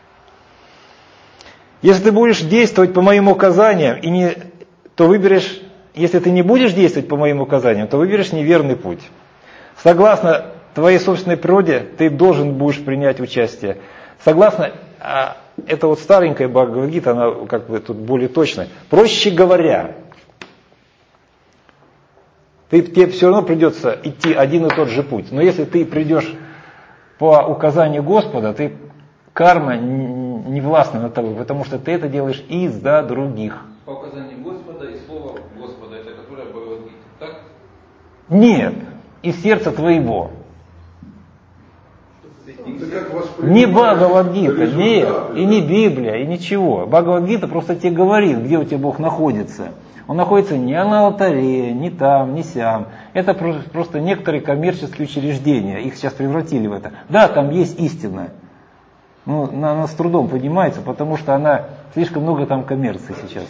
Если ты будешь действовать по моим указаниям, и не, то выберешь... Если ты не будешь действовать по моим указаниям, то выберешь неверный путь. Согласно твоей собственной природе ты должен будешь принять участие. Согласно, это вот старенькая Бхагавад-гита, она как бы тут более точная. Проще говоря, ты, тебе все равно придется идти один и тот же путь. Но если ты придешь по указанию Господа, ты карма не властна над тобой, потому что ты это делаешь из-за других. По указанию Господа и слова Господа, это которое Бхагавад-гита, так? Нет, из сердца твоего. Как не Бхагавад-гита, нет, и не Библия, и ничего. Бхагавад-гита просто тебе говорит, где у тебя Бог находится. Он находится не на алтаре, не там, не сям. Это просто некоторые коммерческие учреждения, их сейчас превратили в это. Да, там есть истина. Ну, она, она с трудом поднимается, потому что она слишком много там коммерции сейчас.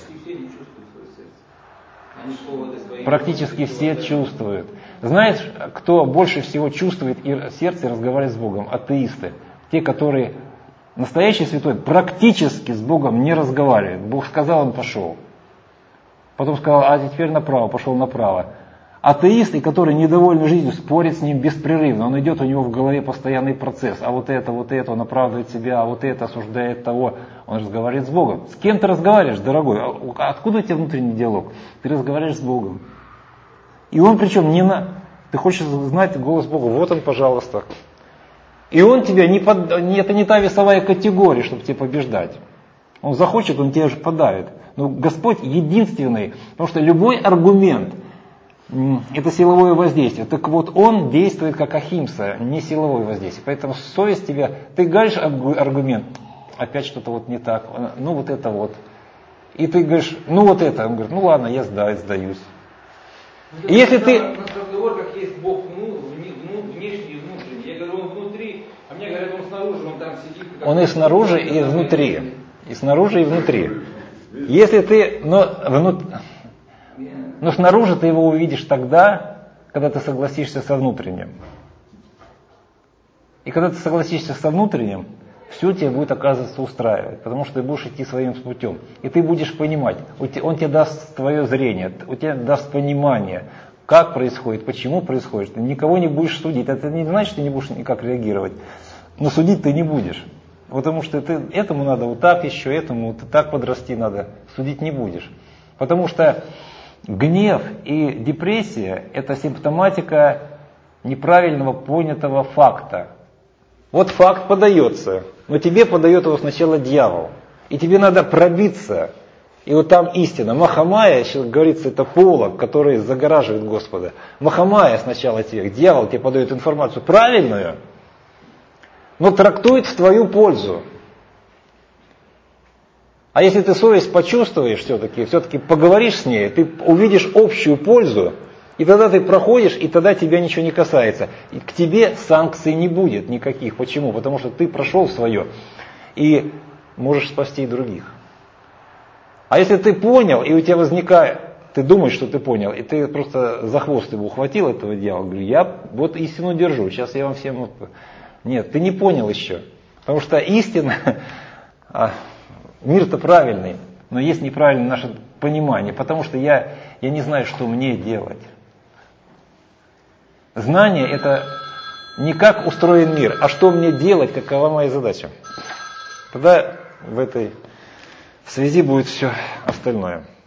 Практически все чувствуют. Знаешь, кто больше всего чувствует и в сердце разговаривает с Богом? Атеисты. Те, которые настоящий святой практически с Богом не разговаривает. Бог сказал, он пошел. Потом сказал, а теперь направо, пошел направо. Атеисты, которые недовольны жизнью, спорят с ним беспрерывно. Он идет, у него в голове постоянный процесс. А вот это, вот это, он оправдывает себя, а вот это осуждает того. Он разговаривает с Богом. С кем ты разговариваешь, дорогой? Откуда у тебя внутренний диалог? Ты разговариваешь с Богом. И он причем не на... Ты хочешь знать голос Бога, вот он, пожалуйста. И он тебя не под... Это не та весовая категория, чтобы тебя побеждать. Он захочет, он тебя же подавит. Но Господь единственный, потому что любой аргумент – это силовое воздействие. Так вот, он действует как ахимса, не силовое воздействие. Поэтому совесть тебя, ты говоришь аргумент, опять что-то вот не так, ну вот это вот. И ты говоришь, ну вот это, он говорит, ну ладно, я сдаюсь, сдаюсь. Ну, и если на, ты... У нас разговор, как есть Бог ну, внешний и внутренний. Я говорю, он внутри, а мне говорят, он снаружи, он там сидит. Он и снаружи, и внутри. И снаружи, и внутри. Если ты, но, внут... но снаружи ты его увидишь тогда, когда ты согласишься со внутренним. И когда ты согласишься со внутренним, все тебе будет, оказывается, устраивать, потому что ты будешь идти своим путем. И ты будешь понимать, он тебе даст твое зрение, он тебе даст понимание, как происходит, почему происходит. Ты никого не будешь судить. Это не значит, что ты не будешь никак реагировать. Но судить ты не будешь. Потому что ты, этому надо вот так еще, этому вот так подрасти надо. Судить не будешь. Потому что гнев и депрессия – это симптоматика неправильного понятого факта. Вот факт подается, но тебе подает его сначала дьявол. И тебе надо пробиться. И вот там истина. Махамая, сейчас говорится, это полог, который загораживает Господа. Махамая сначала тебе, дьявол тебе подает информацию правильную, но трактует в твою пользу. А если ты совесть почувствуешь все-таки, все-таки поговоришь с ней, ты увидишь общую пользу, и тогда ты проходишь, и тогда тебя ничего не касается. И к тебе санкций не будет никаких. Почему? Потому что ты прошел свое и можешь спасти и других. А если ты понял, и у тебя возникает, ты думаешь, что ты понял, и ты просто за хвост его ухватил, этого дьявола, говорю, я вот истину держу, сейчас я вам всем... Нет, ты не понял еще. Потому что истина, мир-то правильный, но есть неправильное наше понимание, потому что я, я не знаю, что мне делать. Знание – это не как устроен мир, а что мне делать, какова моя задача. Тогда в этой связи будет все остальное.